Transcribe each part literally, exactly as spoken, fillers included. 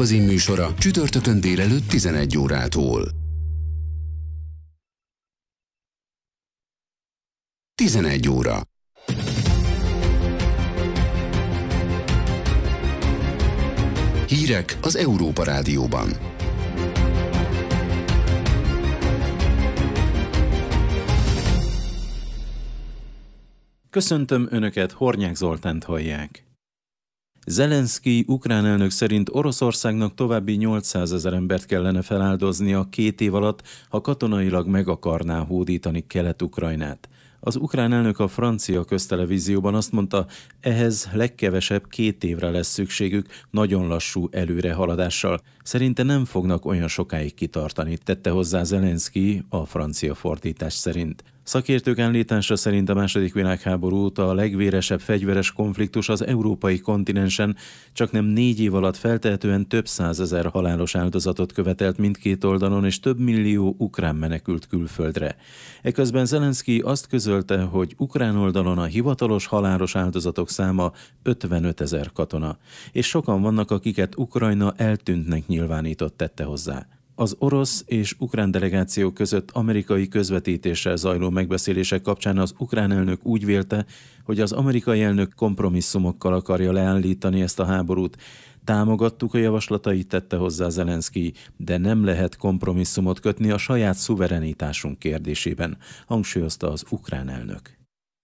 magazin műsora csütörtökön délelőtt tizenegy órától. tizenegy óra. Hírek az Európa Rádióban. Köszöntöm Önöket, Hornyák Zoltánt hallják. Zelenszkij ukrán elnök szerint Oroszországnak további nyolcszázezer embert kellene feláldoznia két év alatt, ha katonailag meg akarná hódítani Kelet-Ukrajnát. Az ukrán elnök a francia köztelevízióban azt mondta, ehhez legkevesebb két évre lesz szükségük nagyon lassú előrehaladással. Szerinte nem fognak olyan sokáig kitartani, tette hozzá Zelenszkij a francia fordítás szerint. Szakértők állítása szerint a második világháború óta a legvéresebb fegyveres konfliktus az európai kontinensen csak nem négy év alatt feltehetően több százezer halálos áldozatot követelt mindkét oldalon, és több millió ukrán menekült külföldre. Eközben Zelenszkij azt közölte, hogy ukrán oldalon a hivatalos halálos áldozatok száma ötvenötezer katona, és sokan vannak, akiket Ukrajna eltűntnek nyilvánított, tette hozzá. Az orosz és ukrán delegációk között amerikai közvetítéssel zajló megbeszélések kapcsán az ukrán elnök úgy vélte, hogy az amerikai elnök kompromisszumokkal akarja leállítani ezt a háborút. Támogattuk a javaslatait, tette hozzá Zelenszkij, de nem lehet kompromisszumot kötni a saját szuverenitásunk kérdésében, hangsúlyozta az ukrán elnök.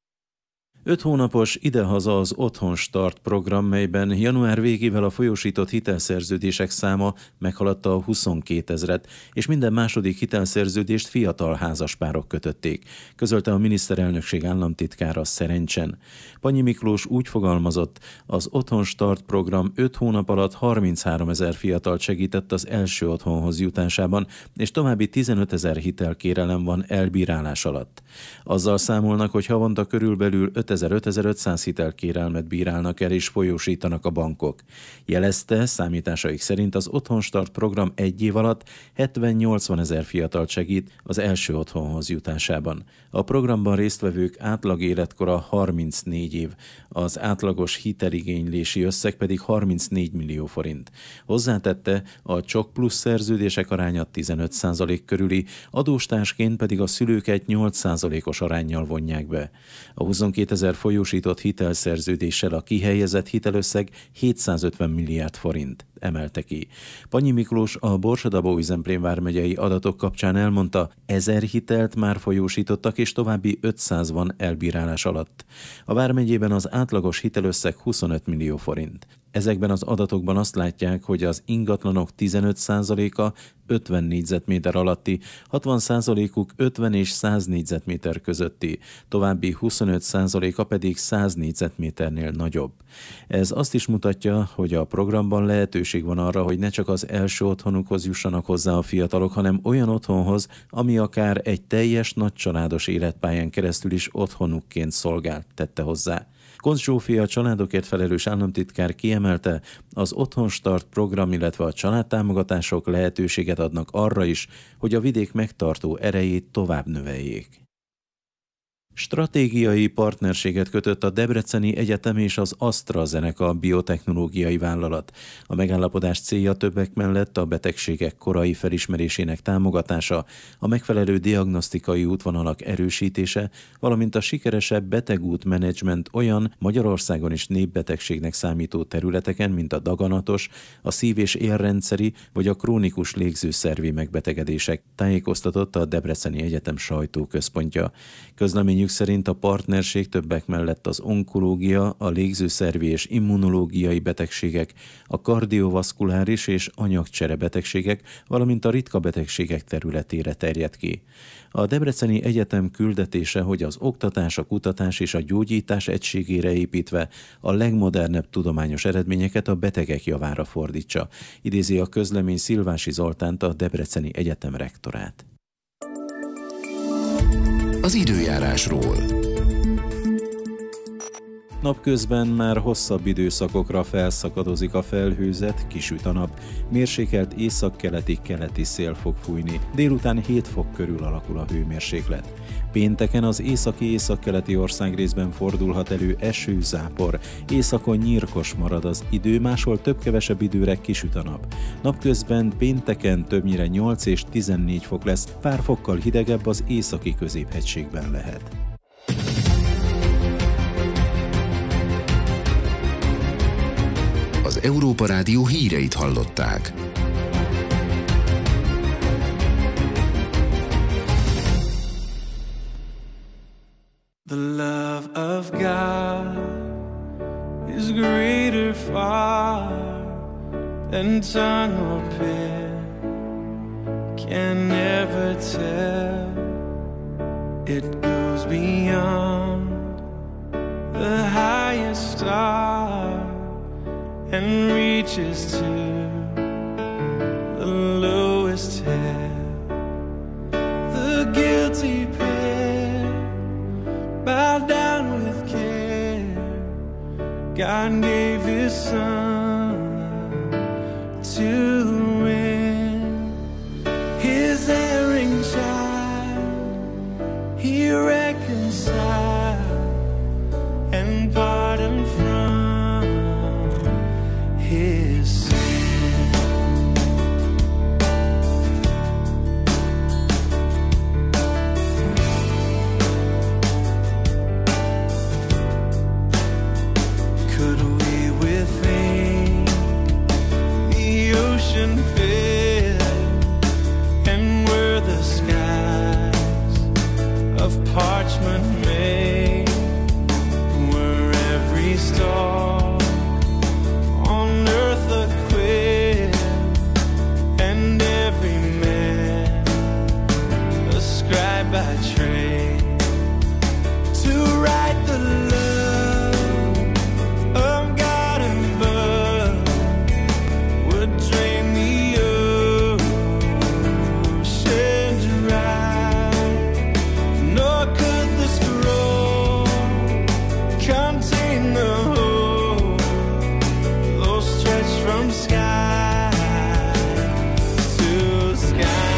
Öt hónapos idehaza az Otthon Start program, melyben január végével a folyósított hitelszerződések száma meghaladta a huszonkétezret, és minden második hitelszerződést fiatal házaspárok kötötték, közölte a miniszterelnökség államtitkára Szerencsen. Pannyi Miklós úgy fogalmazott, az Otthon Start program öt hónap alatt harmincháromezer fiatalt segített az első otthonhoz jutásában, és további tizenötezer hitelkérelem van elbírálás alatt. Azzal számolnak, hogy havonta körülbelül ötezer-ötezer-ötszáz hitelkérelmet bírálnak el és folyósítanak a bankok. Jelezte, számításaik szerint az Otthon Start program egy év alatt hetven-nyolcvan ezer fiatalt segít az első otthonhoz jutásában. A programban résztvevők átlag életkora harmincnégy év, az átlagos hiteligénylési összeg pedig harmincnégy millió forint. Hozzátette, a csok plusz szerződések aránya tizenöt százalék körüli, adóstársként pedig a szülőket nyolc százalékos aránnyal vonják be. A huszonkétezer folyósított hitelszerződéssel a kihelyezett hitelösszeg hétszázötven milliárd forint, emelte ki. Pannyi Miklós a Borsod-Abaúj-Zemplén vármegyei adatok kapcsán elmondta, ezer hitelt már folyósítottak, és további ötszáz van elbírálás alatt. A vármegyében az átlagos hitelösszeg huszonöt millió forint. Ezekben az adatokban azt látják, hogy az ingatlanok tizenöt százaléka ötven négyzetméter alatti, hatvan százalékuk ötven és száz négyzetméter közötti, további huszonöt százaléka pedig száz négyzetméternél nagyobb. Ez azt is mutatja, hogy a programban lehetőség van arra, hogy ne csak az első otthonukhoz jussanak hozzá a fiatalok, hanem olyan otthonhoz, ami akár egy teljes nagycsaládos életpályán keresztül is otthonukként szolgál, tette hozzá. Koncz Zsófia, a családokért felelős államtitkár kiemelte, az Otthon Start program, illetve a családtámogatások lehetőséget adnak arra is, hogy a vidék megtartó erejét tovább növeljék. Stratégiai partnerséget kötött a Debreceni Egyetem és az AstraZeneca biotechnológiai vállalat. A megállapodás célja többek mellett a betegségek korai felismerésének támogatása, a megfelelő diagnosztikai útvonalak erősítése, valamint a sikeresebb betegútmenedzsment olyan Magyarországon is népbetegségnek számító területeken, mint a daganatos, a szív- és érrendszeri vagy a krónikus légzőszervi megbetegedések, tájékoztatott a Debreceni Egyetem sajtóközpontja. Közleményük szerint a partnerség többek mellett az onkológia, a légzőszervi és immunológiai betegségek, a kardiovaszkuláris és anyagcsere betegségek, valamint a ritka betegségek területére terjed ki. A Debreceni Egyetem küldetése, hogy az oktatás, a kutatás és a gyógyítás egységére építve a legmodernebb tudományos eredményeket a betegek javára fordítsa, idézi a közlemény Szilvási Zoltánt, a Debreceni Egyetem rektorát. Az időjárásról. Napközben már hosszabb időszakokra felszakadozik a felhőzet, kisüt a nap, mérsékelt északkeleti keleti szél fog fújni, délután hét fok körül alakul a hőmérséklet. Pénteken az északi északkeleti országrészben fordulhat elő eső, zápor, északon nyírkos marad az idő, máshol több-kevesebb időre kisüt a nap. Napközben pénteken többnyire nyolc és tizennégy fok lesz, pár fokkal hidegebb az északi középhegységben lehet. Az Európa Rádió híreit hallották. The love of God is greater far than tongue or pen can never tell. It goes beyond the highest star and reaches to the lowest hell. The guilty pair bow down with care. God gave His Son to win His erring child. He reconciled and pardoned from His sin. Could we withink the ocean filled, and were the skies of parchment made, were every star on earth a quill, and every man a scribe by trade, to write the love of God above would drain the ocean dry, nor could the scroll contain the whole, though stretched from sky to sky.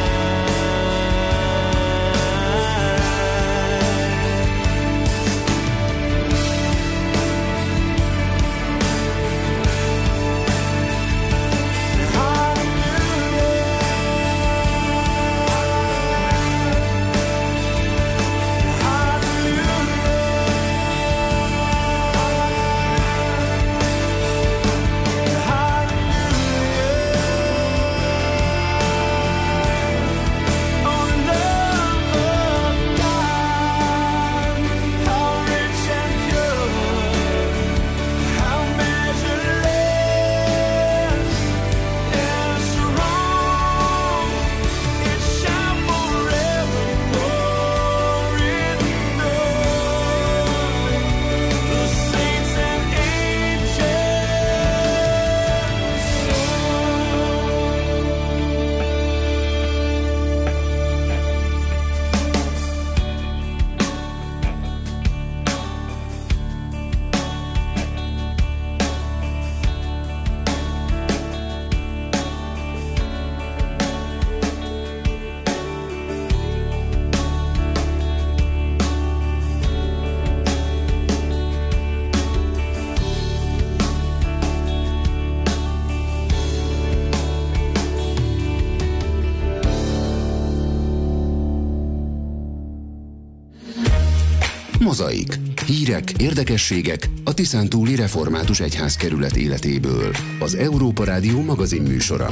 Mozaik. Hírek, érdekességek a Tiszántúli Református Egyházkerület életéből. Az Európa Rádió magazin műsora.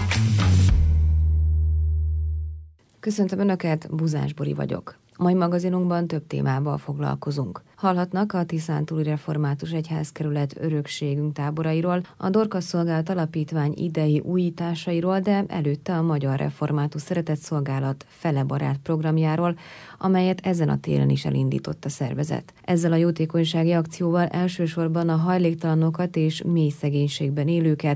Köszöntöm Önöket, Buzás Bori vagyok. Mai magazinunkban több témával foglalkozunk. Hallhatnak a Tiszántúli Református Egyházkerület örökségünk táborairól, a Dorcas Szolgálat Alapítvány idei újításairól, de előtte a Magyar Református Szeretetszolgálat Fele Barát programjáról, amelyet ezen a téren is elindított a szervezet. Ezzel a jótékonysági akcióval elsősorban a hajléktalanokat és mély szegénységben élőket,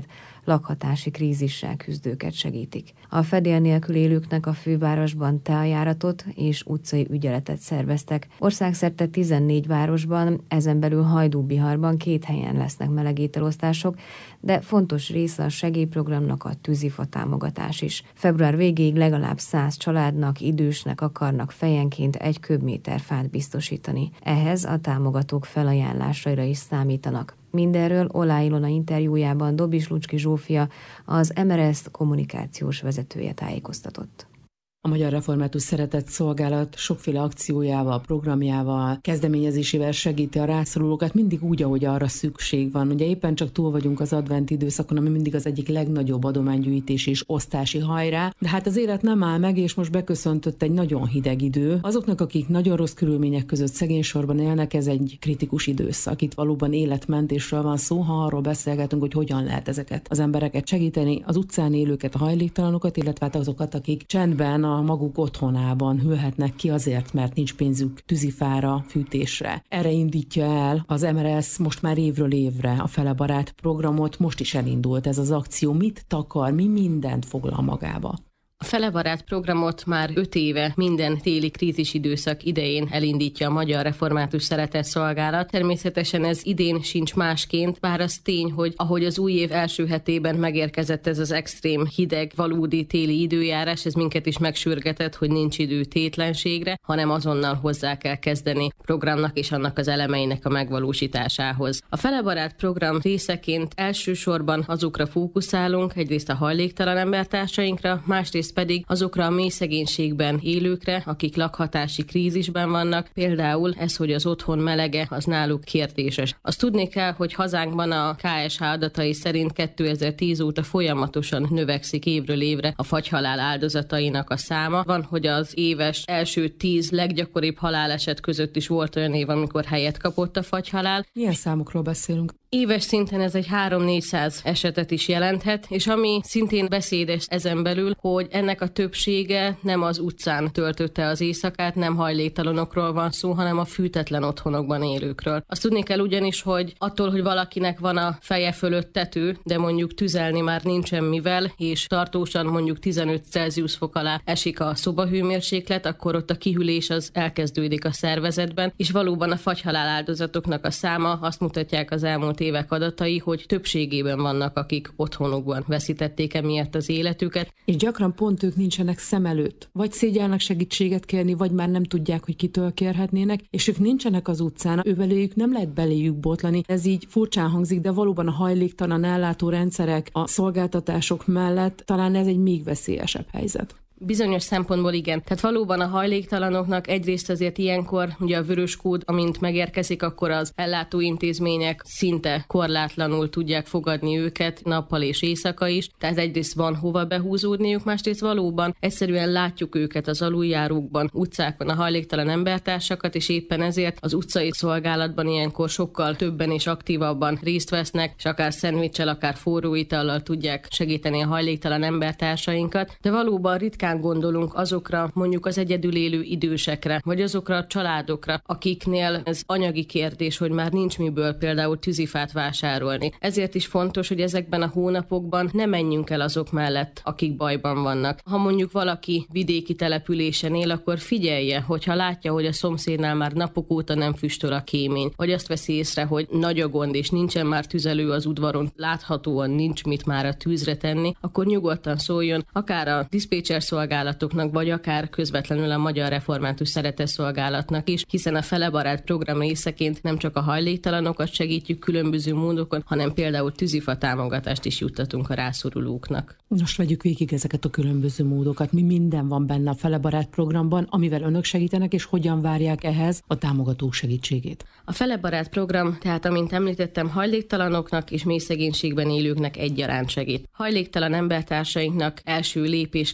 lakhatási krízissel küzdőket segítik. A fedél nélkül élőknek a fővárosban teajáratot és utcai ügyeletet szerveztek. Országszerte tizennégy városban, ezen belül Hajdú-Biharban két helyen lesznek melegételosztások, de fontos része a segélyprogramnak a tűzifa támogatás is. Február végéig legalább száz családnak, idősnek akarnak fejenként egy köbméter fát biztosítani. Ehhez a támogatók felajánlásaira is számítanak. Mindenről Oláh Ilona interjújában Dobis Lucski Zsófia, az Emereszt kommunikációs vezetője tájékoztatott. A Magyar Református Szeretett Szolgálat sokféle akciójával, programjával, kezdeményezésével segíti a rászorulókat mindig úgy, ahogy arra szükség van. Ugye éppen csak túl vagyunk az advent időszakon, ami mindig az egyik legnagyobb adománygyűjtés és osztási hajrá, de hát az élet nem áll meg, és most beköszöntött egy nagyon hideg idő. Azoknak, akik nagyon rossz körülmények között szegénysorban élnek, ez egy kritikus időszak. Itt valóban életmentésről van szó, ha arról beszélgetünk, hogy hogyan lehet ezeket az embereket segíteni, az utcán élőket, a hajléktalanokat, illetve azokat, akik csendben a maguk otthonában hűlhetnek ki azért, mert nincs pénzük tűzifára, fűtésre. Erre indítja el az Emeresz most már évről évre a Fele Barát programot, most is elindult ez az akció. Mit takar, mi mindent foglal magába? A Fele Barát programot már öt éve minden téli krízisidőszak idején elindítja a Magyar Református Szeretett Szolgálat. Természetesen ez idén sincs másként, bár az tény, hogy ahogy az új év első hetében megérkezett ez az extrém hideg, valódi téli időjárás, ez minket is megsürgetett, hogy nincs idő tétlenségre, hanem azonnal hozzá kell kezdeni a programnak és annak az elemeinek a megvalósításához. A Fele Barát program részeként elsősorban azokra fókuszálunk, egyrészt a hajléktalan embertársainkra, másrészt pedig azokra a mély szegénységben élőkre, akik lakhatási krízisben vannak, például ez, hogy az otthon melege, az náluk kérdéses. Azt tudni kell, hogy hazánkban a ká es há adatai szerint kétezer-tíz óta folyamatosan növekszik évről évre a fagyhalál áldozatainak a száma. Van, hogy az éves első tíz leggyakoribb haláleset között is volt olyan év, amikor helyet kapott a fagyhalál. Milyen számokról beszélünk? Éves szinten ez egy háromszáz-négyszáz esetet is jelenthet, és ami szintén beszédes ezen belül, hogy ennek a többsége nem az utcán töltötte az éjszakát, nem hajléktalanokról van szó, hanem a fűtetlen otthonokban élőkről. Azt tudni kell ugyanis, hogy attól, hogy valakinek van a feje fölött tető, de mondjuk tüzelni már nincsen mivel, és tartósan mondjuk tizenöt Celsius fok alá esik a szobahőmérséklet, akkor ott a kihűlés az elkezdődik a szervezetben, és valóban a fagyhalál áldozatoknak a száma azt mutatják az elmúlt évek adatai, hogy többségében vannak, akik otthonukban veszítették emiatt az életüket. És gyakran pont ők nincsenek szem előtt. Vagy szégyelnek segítséget kérni, vagy már nem tudják, hogy kitől kérhetnének, és ők nincsenek az utcán, ővelőjük nem lehet beléjük botlani. Ez így furcsán hangzik, de valóban a hajléktalan ellátórendszerek, a szolgáltatások mellett talán ez egy még veszélyesebb helyzet. Bizonyos szempontból igen. Tehát valóban a hajléktalanoknak egyrészt azért ilyenkor, ugye a vörös kód, amint megérkezik, akkor az ellátóintézmények szinte korlátlanul tudják fogadni őket nappal és éjszaka is. Tehát egyrészt van hova behúzódniuk, másrészt valóban egyszerűen látjuk őket az aluljárókban, utcákon, a hajléktalan embertársakat, és éppen ezért az utcai szolgálatban ilyenkor sokkal többen és aktívabban részt vesznek, és akár szendvicsel, akár forró itallal tudják segíteni a hajléktalan embertársainkat. De valóban ritkán gondolunk azokra, mondjuk az egyedül élő idősekre, vagy azokra a családokra, akiknél ez anyagi kérdés, hogy már nincs miből például tűzifát vásárolni. Ezért is fontos, hogy ezekben a hónapokban ne menjünk el azok mellett, akik bajban vannak. Ha mondjuk valaki vidéki településen él, akkor figyelje, hogyha látja, hogy a szomszédnál már napok óta nem füstöl a kémény, vagy azt veszi észre, hogy nagy a gond, és nincsen már tüzelő az udvaron, láthatóan nincs mit már a tűzre tenni, akkor nyugodtan szóljon, akár a diszpécser szolgálatoknak, vagy akár közvetlenül a Magyar Református Szeretett Szolgálatnak is, hiszen a Fele Barát program részeként nem csak a hajléktalanokat segítjük különböző módokon, hanem például tűzifa támogatást is juttatunk a rászorulóknak. Most vegyük végig ezeket a különböző módokat. Mi minden van benne a Fele Barát programban, amivel önök segítenek, és hogyan várják ehhez a támogatók segítségét? A Fele Barát program, tehát amint említettem, hajléktalanoknak és mély szegénységben élőknek egyaránt segít. Hajléktalan embertársainknak első lépésként Budapest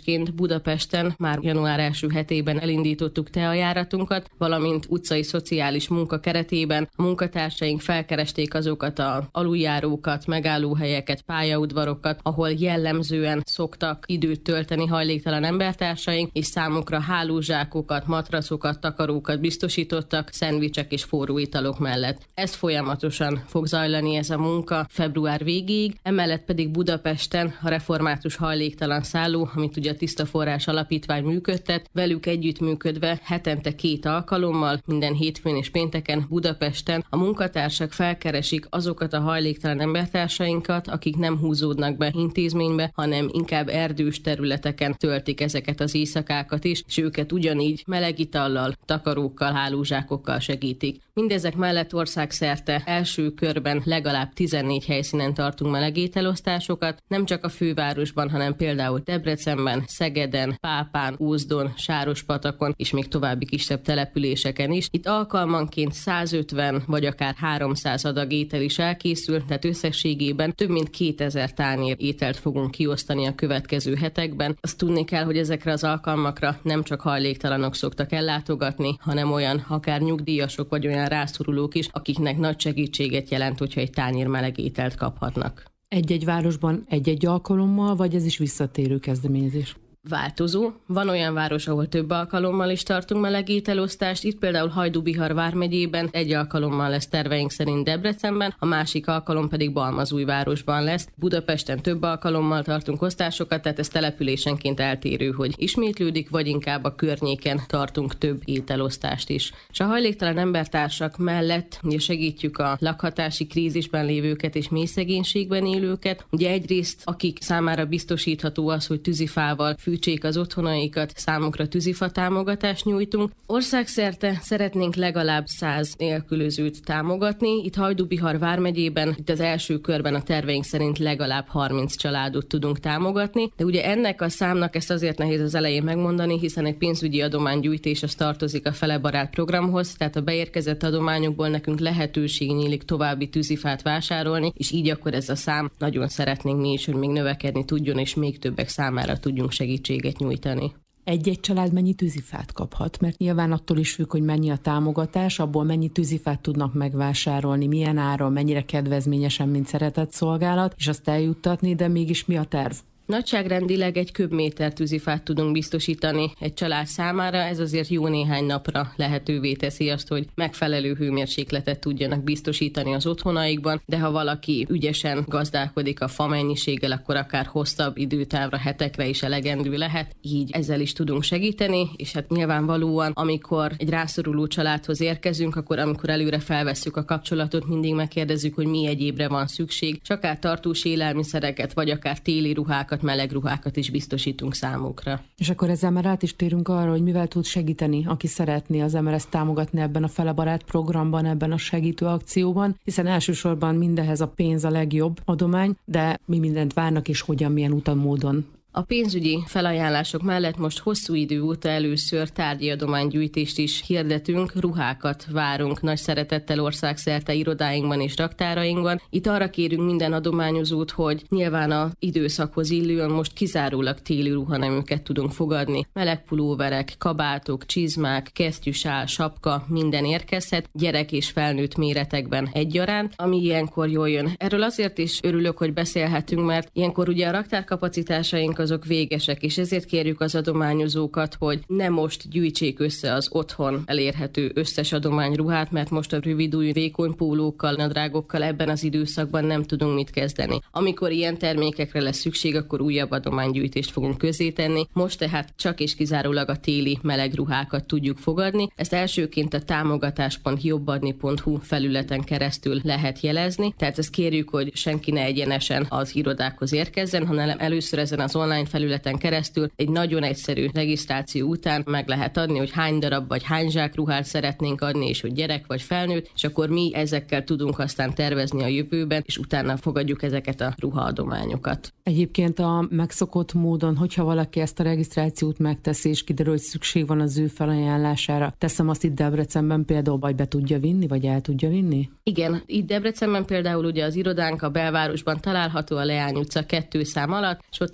Budapesten már január első hetében elindítottuk teajáratunkat, valamint utcai szociális munka keretében a munkatársaink felkeresték azokat a aluljárókat, megállóhelyeket, pályaudvarokat, ahol jellemzően szoktak időt tölteni hajléktalan embertársaink, és számukra hálózsákokat, matracokat, takarókat biztosítottak, szendvicsek és forró italok mellett. Ez folyamatosan fog zajlani ez a munka február végéig, emellett pedig Budapesten a református hajléktalan szálló, amit ugye a Tiszta Forrás Alapítvány működtet, velük együttműködve hetente két alkalommal, minden hétfőn és pénteken Budapesten a munkatársak felkeresik azokat a hajléktalan embertársainkat, akik nem húzódnak be intézménybe, hanem inkább erdős területeken töltik ezeket az éjszakákat is, és őket ugyanígy melegitallal, takarókkal, hálózsákokkal segítik. Mindezek mellett országszerte első körben legalább tizennégy helyszínen tartunk melegételosztásokat, nem csak a fővárosban, hanem például Debrecenben, Szegeden, Pápán, Ózdon, Sárospatakon és még további kisebb településeken is. Itt alkalmanként százötven vagy akár háromszáz adag étel is elkészül, tehát összességében több mint kétezer tányér ételt fogunk kiosztani a következő hetekben. Azt tudni kell, hogy ezekre az alkalmakra nem csak hajléktalanok szoktak ellátogatni, hanem olyan akár nyugdíjasok vagy olyan rászorulók is, akiknek nagy segítséget jelent, hogyha egy tányér meleg ételt kaphatnak. Egy-egy városban egy-egy alkalommal, vagy ez is visszatérő kezdeményezés? Változó. Van olyan város, ahol több alkalommal is tartunk melegételosztást. Itt például Hajdú-Bihar vármegyében egy alkalommal lesz terveink szerint Debrecenben, a másik alkalom pedig Balmazújvárosban lesz. Budapesten több alkalommal tartunk osztásokat, tehát ez településenként eltérő, hogy ismétlődik, vagy inkább a környéken tartunk több ételosztást is. És a hajléktalan embertársak mellett ugye segítjük a lakhatási krízisben lévőket és mély szegénységben élőket. Ugye egyrészt akik számára biztosítható az, hogy tűzifával fűtsék az otthonaikat, számukra tűzifa támogatást nyújtunk. Országszerte szeretnénk legalább száz nélkülözőt támogatni. Itt Hajdú-Bihar vármegyében, itt az első körben a terveink szerint legalább harminc családot tudunk támogatni, de ugye ennek a számnak ezt azért nehéz az elején megmondani, hiszen egy pénzügyi adománygyűjtés az tartozik a Fele Barát programhoz, tehát a beérkezett adományokból nekünk lehetőség nyílik további tűzifát vásárolni, és így akkor ez a szám nagyon szeretnénk mi is, hogy még növekedni tudjon, és még többek számára tudjunk segíteni. segítséget nyújtani. Egy-egy család mennyi tűzifát kaphat? Mert nyilván attól is függ, hogy mennyi a támogatás, abból mennyi tűzifát tudnak megvásárolni, milyen áron, mennyire kedvezményesen, mint szeretett szolgálat, és azt eljuttatni, de mégis mi a terv? Nagyságrendileg egy köbméter tűzifát tudunk biztosítani egy család számára, ez azért jó néhány napra lehetővé teszi azt, hogy megfelelő hőmérsékletet tudjanak biztosítani az otthonaikban, de ha valaki ügyesen gazdálkodik a fa mennyiséggel, akkor akár hosszabb időtávra, hetekre is elegendő lehet, így ezzel is tudunk segíteni, és hát nyilvánvalóan, amikor egy rászoruló családhoz érkezünk, akkor amikor előre felvesszük a kapcsolatot, mindig megkérdezzük, hogy mi egyébre van szükség, és akár tartós élelmiszereket, vagy akár téli ruhákat, meleg ruhákat is biztosítunk számukra. És akkor ezzel már át is térünk arra, hogy mivel tud segíteni, aki szeretné az em er es-t támogatni ebben a Fele Barát programban, ebben a segítő akcióban, hiszen elsősorban mindehez a pénz a legjobb adomány, de mi mindent várnak és hogyan, milyen úton, módon. A pénzügyi felajánlások mellett most hosszú idő óta először tárgyi adománygyűjtést is hirdetünk, ruhákat várunk nagy szeretettel országszerte irodáinkban és raktárainkban. Itt arra kérünk minden adományozót, hogy nyilván az időszakhoz illően most kizárólag téli ruhaneműket tudunk fogadni. Meleg pulóverek, kabátok, csizmák, kesztyűsál, sapka, minden érkezhet, gyerek és felnőtt méretekben egyaránt, ami ilyenkor jól jön. Erről azért is örülök, hogy beszélhetünk, mert ilyenkor ugye a raktárkapacitásaink azok végesek, és ezért kérjük az adományozókat, hogy ne most gyűjtsék össze az otthon elérhető összes adományruhát, mert most a rövidúj vékony pólókkal, nadrágokkal ebben az időszakban nem tudunk mit kezdeni. Amikor ilyen termékekre lesz szükség, akkor újabb adománygyűjtést fogunk közzétenni. Most tehát csak és kizárólag a téli meleg ruhákat tudjuk fogadni. Ezt elsőként a támogatás pont jobbadni pont hu felületen keresztül lehet jelezni, tehát ezt kérjük, hogy senki ne egyenesen az irodákhoz érkezzen, hanem először ezen az online felületen keresztül egy nagyon egyszerű regisztráció után meg lehet adni, hogy hány darab vagy hány zsák ruhát szeretnénk adni, és hogy gyerek vagy felnőtt, és akkor mi ezekkel tudunk aztán tervezni a jövőben, és utána fogadjuk ezeket a ruhaadományokat. Egyébként a megszokott módon, hogyha valaki ezt a regisztrációt megteszi, és kiderül, hogy szükség van az ő felajánlására, teszem azt itt Debrecenben például, vagy be tudja vinni, vagy el tudja vinni? Igen, itt Debrecenben például ugye az irodánk a belvárosban található, a Leány utca kettő szám alatt, és ott akkor nyitva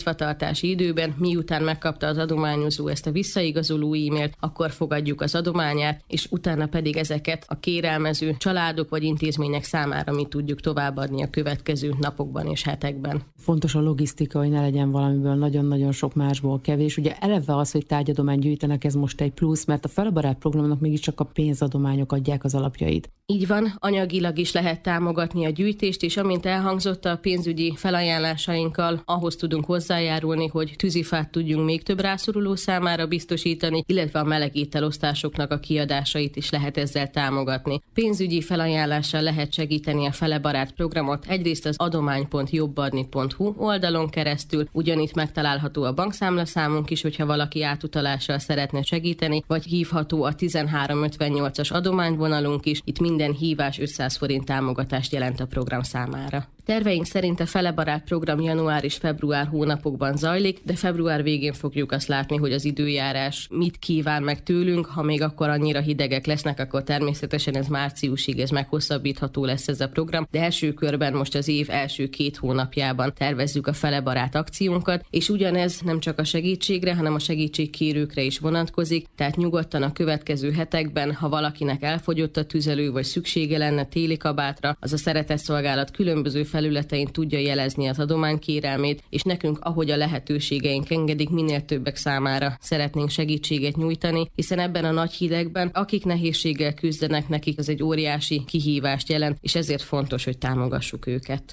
nyitvatartási időben, miután megkapta az adományozó ezt a visszaigazoló e-mailt, akkor fogadjuk az adományát, és utána pedig ezeket a kérelmező családok vagy intézmények számára mi tudjuk továbbadni a következő napokban és hetekben. Fontos a logisztika, hogy ne legyen valamiből nagyon-nagyon sok, másból kevés. Ugye eleve az, hogy tárgyadományt gyűjtenek, ez most egy plusz, mert a Felebarát programnak mégiscsak a pénzadományok adják az alapjait. Így van, anyagilag is lehet támogatni a gyűjtést, és amint elhangzott, a pénzügyi felajánlásainkkal ahhoz tudunk hozzájárulni, hogy tűzifát tudjunk még több rászoruló számára biztosítani, illetve a melegételosztásoknak a kiadásait is lehet ezzel támogatni. Pénzügyi felajánlással lehet segíteni a Felebarát programot egyrészt az adomány pont jobbadni pont hu oldalon keresztül, ugyanitt megtalálható a bankszámlaszámunk is, hogyha valaki átutalással szeretne segíteni, vagy hívható a tizenhárom ötvennyolcas adományvonalunk is, itt minden hívás ötszáz forint támogatást jelent a program számára. Terveink szerint a Felebarát program január és február hónapokban zajlik, de február végén fogjuk azt látni, hogy az időjárás mit kíván meg tőlünk. Ha még akkor annyira hidegek lesznek, akkor természetesen ez márciusig ez meghosszabbítható lesz ez a program, de első körben most az év első két hónapjában tervezzük a Felebarát akciónkat, és ugyanez nem csak a segítségre, hanem a segítségkérőkre is vonatkozik, tehát nyugodtan a következő hetekben, ha valakinek elfogyott a tüzelő, vagy szüksége lenne téli kabátra, az a szeretetszolgálat különböző felületein tudja jelezni az adománykérelmét, és nekünk, ahogy a lehetőségeink engedik, minél többek számára szeretnénk segítséget nyújtani, hiszen ebben a nagy hidegben, akik nehézséggel küzdenek, nekik az egy óriási kihívást jelent, és ezért fontos, hogy támogassuk őket.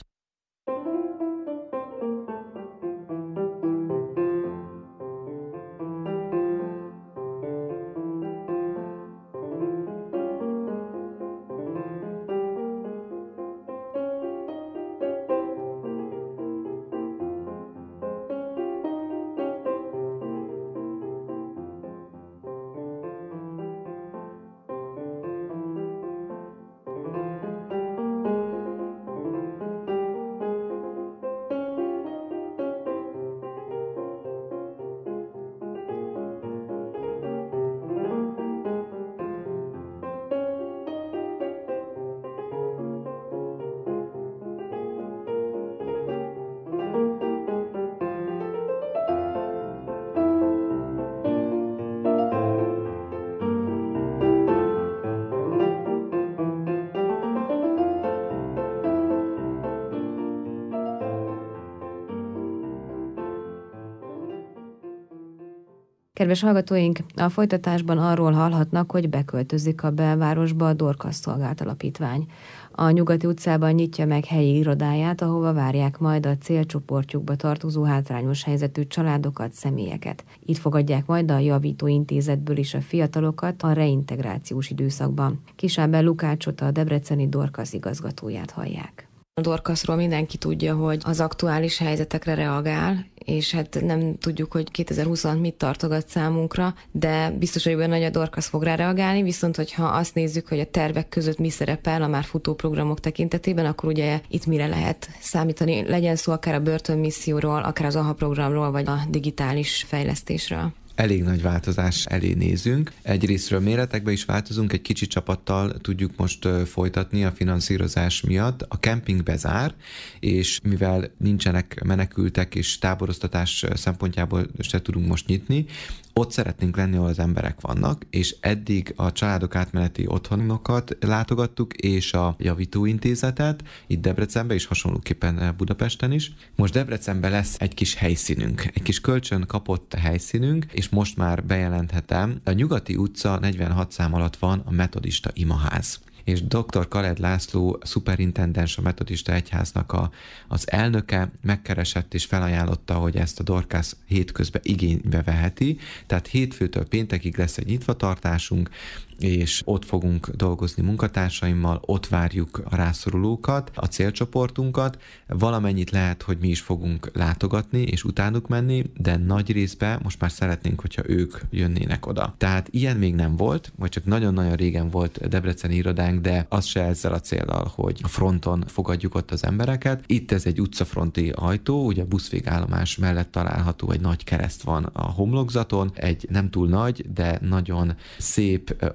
Kedves hallgatóink, a folytatásban arról hallhatnak, hogy beköltözik a belvárosba a Dorcas Szolgált Alapítvány. A Nyugati utcában nyitja meg helyi irodáját, ahova várják majd a célcsoportjukba tartozó hátrányos helyzetű családokat, személyeket. Itt fogadják majd a javító intézetből is a fiatalokat a reintegrációs időszakban. Kisábel Lukácsot, a debreceni Dorcas igazgatóját hallják. A Dorcasról mindenki tudja, hogy az aktuális helyzetekre reagál, és hát nem tudjuk, hogy kétezer-huszonhat mit tartogat számunkra, de biztos vagyok benne, hogy a Dorcas fog rá reagálni, viszont hogyha azt nézzük, hogy a tervek között mi szerepel a már futó programok tekintetében, akkor ugye itt mire lehet számítani, legyen szó akár a börtönmisszióról, akár az á há programról, vagy a digitális fejlesztésről. Elég nagy változás elé nézünk. Egyrésztről méretekben is változunk, egy kicsi csapattal tudjuk most folytatni a finanszírozás miatt. A kemping bezár, és mivel nincsenek menekültek és táboroztatás szempontjából se tudunk most nyitni, ott szeretnénk lenni, ahol az emberek vannak, és eddig a családok átmeneti otthonokat látogattuk, és a javítóintézetet, itt Debrecenben, és hasonlóképpen Budapesten is. Most Debrecenben lesz egy kis helyszínünk, egy kis kölcsön kapott helyszínünk, és most már bejelenthetem, a Nyugati utca negyvenhat szám alatt van a metodista imaház. És doktor Kaled László, szuperintendens, a metodista egyháznak a, az elnöke megkeresett és felajánlotta, hogy ezt a Dorcas hétközben igénybe veheti, tehát hétfőtől péntekig lesz egy nyitvatartásunk, és ott fogunk dolgozni munkatársaimmal, ott várjuk a rászorulókat, a célcsoportunkat, valamennyit lehet, hogy mi is fogunk látogatni és utánuk menni, de nagy részben most már szeretnénk, hogyha ők jönnének oda. Tehát ilyen még nem volt, vagy csak nagyon-nagyon régen volt debreceni irodánk, de az se ezzel a céllal, hogy a fronton fogadjuk ott az embereket. Itt ez egy utcafronti ajtó, ugye a buszvégállomás mellett található, egy nagy kereszt van a homlokzaton, egy nem túl nagy, de nagyon szép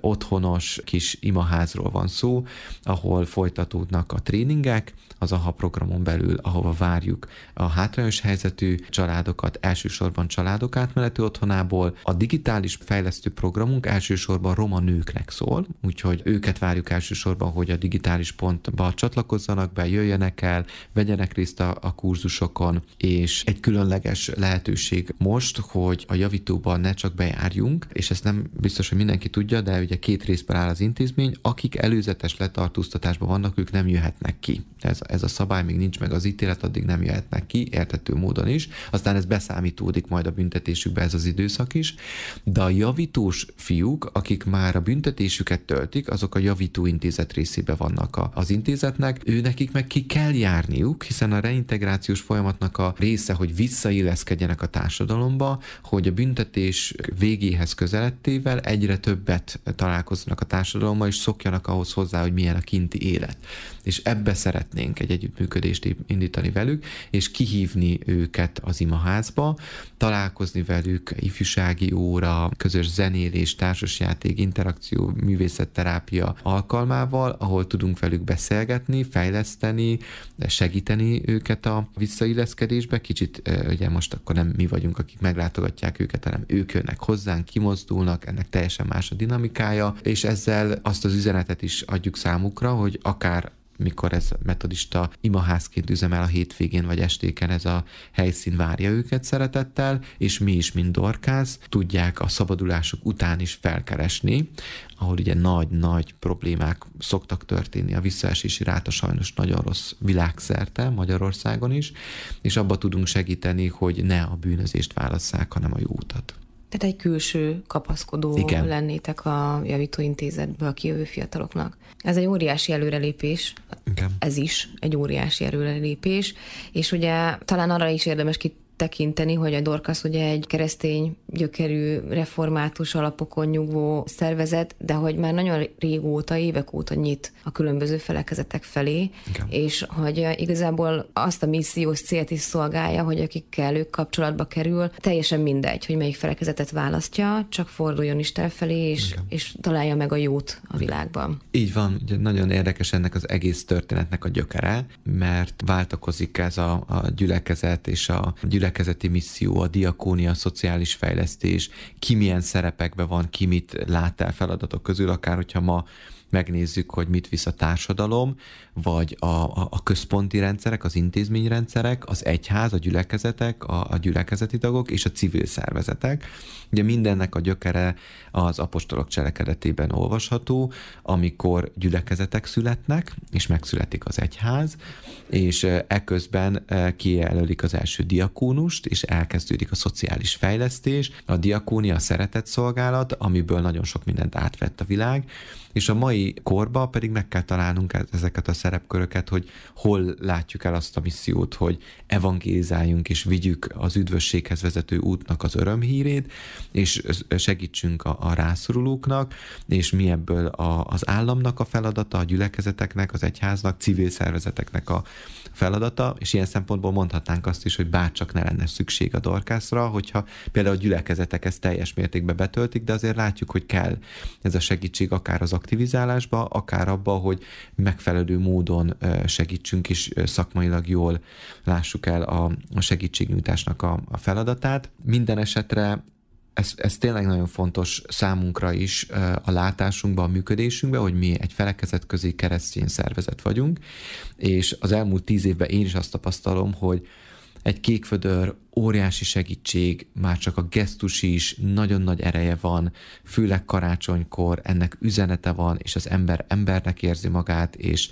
otthonos kis imaházról van szó, ahol folytatódnak a tréningek, az á há programon belül, ahova várjuk a hátrányos helyzetű családokat, elsősorban családok átmeneti otthonából. A digitális fejlesztő programunk elsősorban roma nőknek szól, úgyhogy őket várjuk elsősorban, hogy a digitális pontba csatlakozzanak be, jöjjenek el, vegyenek részt a, a kurzusokon, és egy különleges lehetőség most, hogy a javítóban ne csak bejárjunk, és ezt nem biztos, hogy mindenki tudja, de ugye két részben áll az intézmény, akik előzetes letartóztatásban vannak, ők nem jöhetnek ki. Ez, ez a szabály, még nincs meg az ítélet, addig nem jöhetnek ki, érthető módon is. Aztán ez beszámítódik majd a büntetésükbe ez az időszak is, de a javítós fiúk, akik már a büntetésüket töltik, azok a javítóintézet részébe vannak a, az intézetnek, ő nekik meg ki kell járniuk, hiszen a reintegrációs folyamatnak a része, hogy visszailleszkedjenek a társadalomba, hogy a büntetés végéhez közeledtével egyre többet találkozzanak a társadalommal, és szokjanak ahhoz hozzá, hogy milyen a kinti élet. És ebbe szeretnénk egy együttműködést indítani velük, és kihívni őket az imaházba, találkozni velük ifjúsági óra, közös zenélés, társasjáték, interakció, művészetterápia alkalmával, ahol tudunk velük beszélgetni, fejleszteni, segíteni őket a visszailleszkedésbe. Kicsit ugye most akkor nem mi vagyunk, akik meglátogatják őket, hanem ők jönnek hozzánk, kimozdulnak, ennek teljesen más a dinamikája, és ezzel azt az üzenetet is adjuk számukra, hogy akár mikor ez metodista imaházként üzemel a hétvégén vagy estéken, ez a helyszín várja őket szeretettel, és mi is, mint Dorkász, tudják a szabadulások után is felkeresni, ahol ugye nagy-nagy problémák szoktak történni. A visszaesési ráta sajnos nagyon rossz világszerte, Magyarországon is, és abba tudunk segíteni, hogy ne a bűnözést válasszák, hanem a jó utat. Tehát egy külső kapaszkodó Igen. lennétek a javítóintézetből a kijövő fiataloknak. Ez egy óriási előrelépés. Igen. Ez is egy óriási előrelépés, és ugye talán arra is érdemes tekinteni, hogy a Dorcas ugye egy keresztény gyökerű, református alapokon nyugvó szervezet, de hogy már nagyon régóta, évek óta nyit a különböző felekezetek felé, igen. és hogy igazából azt a missziós célt is szolgálja, hogy akikkel ők kapcsolatba kerül, teljesen mindegy, hogy melyik felekezetet választja, csak forduljon Isten felé, és, és találja meg a jót a világban. Így van, ugye nagyon érdekes ennek az egész történetnek a gyökere, mert váltakozik ez a, a gyülekezet és a gyülekezeti misszió, a diakónia, a szociális fejlesztés, ki milyen szerepekben van, ki mit lát el feladatok közül, akár hogyha ma megnézzük, hogy mit visz a társadalom, vagy a, a, a központi rendszerek, az intézményrendszerek, az egyház, a gyülekezetek, a, a gyülekezeti tagok és a civil szervezetek. Ugye mindennek a gyökere az apostolok cselekedetében olvasható, amikor gyülekezetek születnek, és megszületik az egyház, és eközben kijelölik az első diakónust, és elkezdődik a szociális fejlesztés, a diakónia, a szeretetszolgálat, amiből nagyon sok mindent átvett a világ, és a mai korban pedig meg kell találnunk ezeket a szerepköröket, hogy hol látjuk el azt a missziót, hogy evangélizáljunk és vigyük az üdvösséghez vezető útnak az örömhírét, és segítsünk a, a rászorulóknak, és mi ebből a, az államnak a feladata, a gyülekezeteknek, az egyháznak, civil szervezeteknek a feladata, és ilyen szempontból mondhatnánk azt is, hogy bárcsak ne lenne szükség a Dorcasra, hogyha például a gyülekezetek ezt teljes mértékben betöltik, de azért látjuk, hogy kell ez a segítség akár az aktivizálásba, akár abba, hogy megfelelő módon segítsünk és szakmailag jól lássuk el a, a segítségnyújtásnak a, a feladatát. Minden esetre Ez, ez tényleg nagyon fontos számunkra is a látásunkban, a működésünkben, hogy mi egy felekezetközi keresztény szervezet vagyunk, és az elmúlt tíz évben én is azt tapasztalom, hogy egy kékvödör óriási segítség, már csak a gesztus is, nagyon nagy ereje van, főleg karácsonykor ennek üzenete van, és az ember embernek érzi magát, és,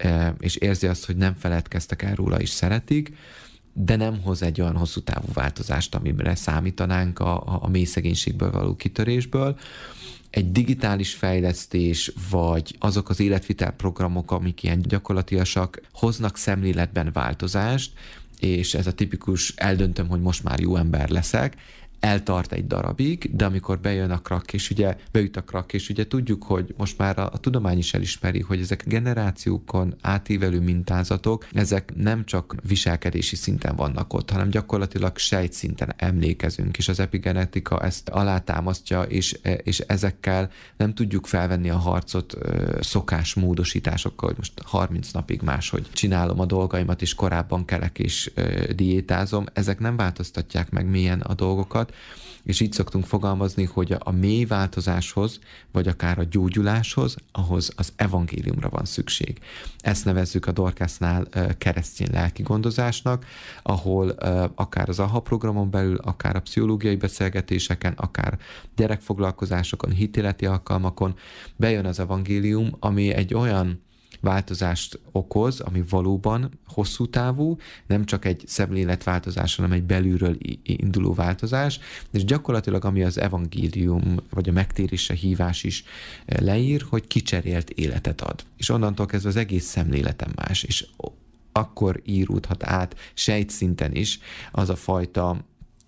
és érzi azt, hogy nem feledkeztek el róla, és szeretik, de nem hoz egy olyan hosszú távú változást, amire számítanánk a, a, a mély szegénységből való kitörésből. Egy digitális fejlesztés, vagy azok az életvitelprogramok, amik ilyen gyakorlatiasak, hoznak szemléletben változást, és ez a tipikus eldöntöm, hogy most már jó ember leszek, eltart egy darabig, de amikor bejön a krak, és ugye beüt a krak, és ugye tudjuk, hogy most már a, a tudomány is elismeri, hogy ezek a generációkon átívelő mintázatok, ezek nem csak viselkedési szinten vannak ott, hanem gyakorlatilag sejtszinten emlékezünk, és az epigenetika ezt alátámasztja, és, és ezekkel nem tudjuk felvenni a harcot szokásmódosításokkal, hogy most harminc napig máshogy csinálom a dolgaimat, és korábban kelek és diétázom. Ezek nem változtatják meg mélyen a dolgokat, és így szoktunk fogalmazni, hogy a mély változáshoz, vagy akár a gyógyuláshoz, ahhoz az evangéliumra van szükség. Ezt nevezzük a Dorcasnál keresztény lelki gondozásnak, ahol akár az á há programon belül, akár a pszichológiai beszélgetéseken, akár gyerekfoglalkozásokon, hitéleti alkalmakon bejön az evangélium, ami egy olyan változást okoz, ami valóban hosszú távú, nem csak egy szemléletváltozás, hanem egy belülről induló változás, és gyakorlatilag ami az evangélium, vagy a megtérésre hívás is leír, hogy kicserélt életet ad. És onnantól kezdve az egész szemléletem más, és akkor íródhat át sejtszinten is az a fajta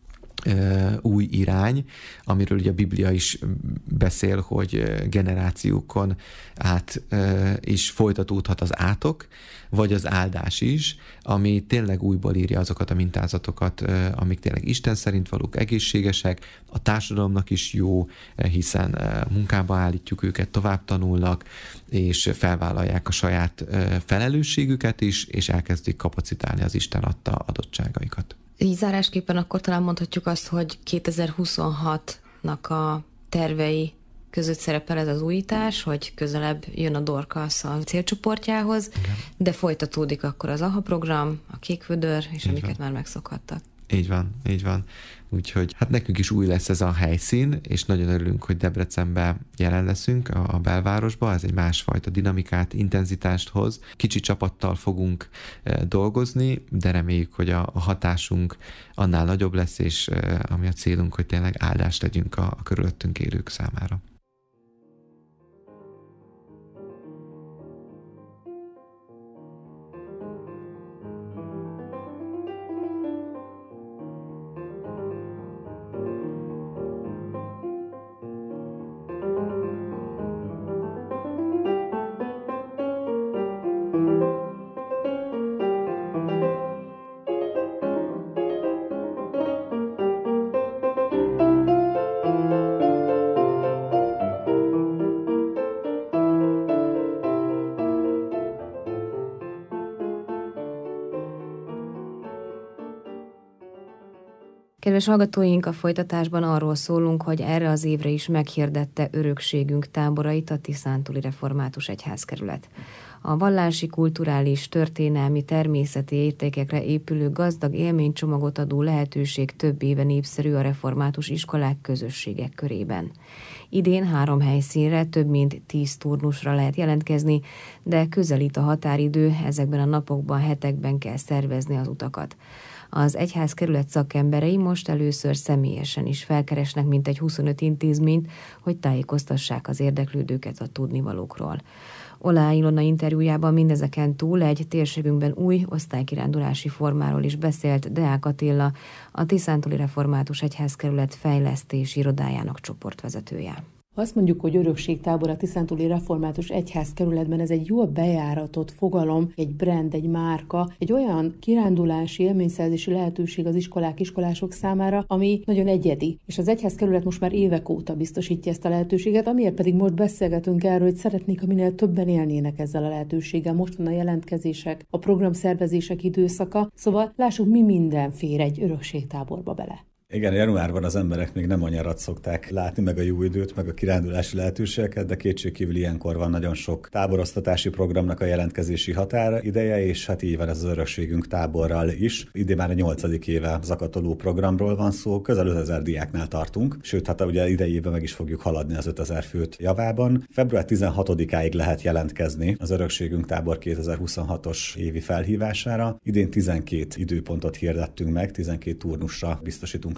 új irány, amiről ugye a Biblia is beszél, hogy generációkon át is folytatódhat az átok, vagy az áldás is, ami tényleg újból írja azokat a mintázatokat, amik tényleg Isten szerint valók, egészségesek, a társadalomnak is jó, hiszen munkába állítjuk őket, tovább tanulnak, és felvállalják a saját felelősségüket is, és elkezdik kapacitálni az Isten adta adottságaikat. Így zárásképpen akkor talán mondhatjuk azt, hogy kétezer-huszonhatnak a tervei között szerepel ez az újítás, hogy közelebb jön a Dorcas a célcsoportjához, igen. De folytatódik akkor az á há program, a Kék Vödör, és így amiket van. Már megszokhattak. Így van, így van. Úgyhogy hát nekünk is új lesz ez a helyszín, és nagyon örülünk, hogy Debrecenben jelen leszünk a, a belvárosba. Ez egy másfajta dinamikát, intenzitást hoz. Kicsi csapattal fogunk e, dolgozni, de reméljük, hogy a, a hatásunk annál nagyobb lesz, és e, ami a célunk, hogy tényleg áldást legyünk a, a körülöttünk élők számára. Kedves hallgatóink, a folytatásban arról szólunk, hogy erre az évre is meghirdette örökségünk táborait a Tiszántúli Református Egyházkerület. A vallási, kulturális, történelmi, természeti értékekre épülő gazdag élménycsomagot adó lehetőség több éve népszerű a református iskolák, közösségek körében. Idén három helyszínre, több mint tíz turnusra lehet jelentkezni, de közelít a határidő, ezekben a napokban, hetekben kell szervezni az utakat. Az egyházkerület szakemberei most először személyesen is felkeresnek mintegy huszonöt intézményt, hogy tájékoztassák az érdeklődőket a tudnivalókról. Olá Ilona interjújában mindezeken túl egy térségünkben új osztálykirándulási formáról is beszélt Deák Attila, a Tiszántúli Református Egyházkerület fejlesztési irodájának csoportvezetője. Azt mondjuk, hogy örökségtábor a Tiszántúli Református Egyházkerületben, ez egy jól bejáratott fogalom, egy brand, egy márka, egy olyan kirándulási, élményszerzési lehetőség az iskolák, iskolások számára, ami nagyon egyedi. És az egyházkerület most már évek óta biztosítja ezt a lehetőséget, amiért pedig most beszélgetünk erről, hogy szeretnék, ha minél többen élnének ezzel a lehetőséggel. Most van a jelentkezések, a programszervezések időszaka, szóval lássuk, mi minden fér egy örökségtáborba bele. Igen, januárban az emberek még nem a nyarat szokták látni, meg a jó időt, meg a kirándulási lehetőségeket, de kétségkívül ilyenkor van nagyon sok táborosztatási programnak a jelentkezési határ ideje, és hát így van ez az örökségünk táborral is. Idén már a nyolcadik éve zakatoló programról van szó, közel ötezer diáknál tartunk, sőt, hát ugye idei évben meg is fogjuk haladni az ötezer főt javában. február tizenhatodikáig lehet jelentkezni az örökségünk tábor kétezer-huszonhatos évi felhívására. Idén tizenkét időpontot hirdettünk meg, tizenkét turnusra biztosítunk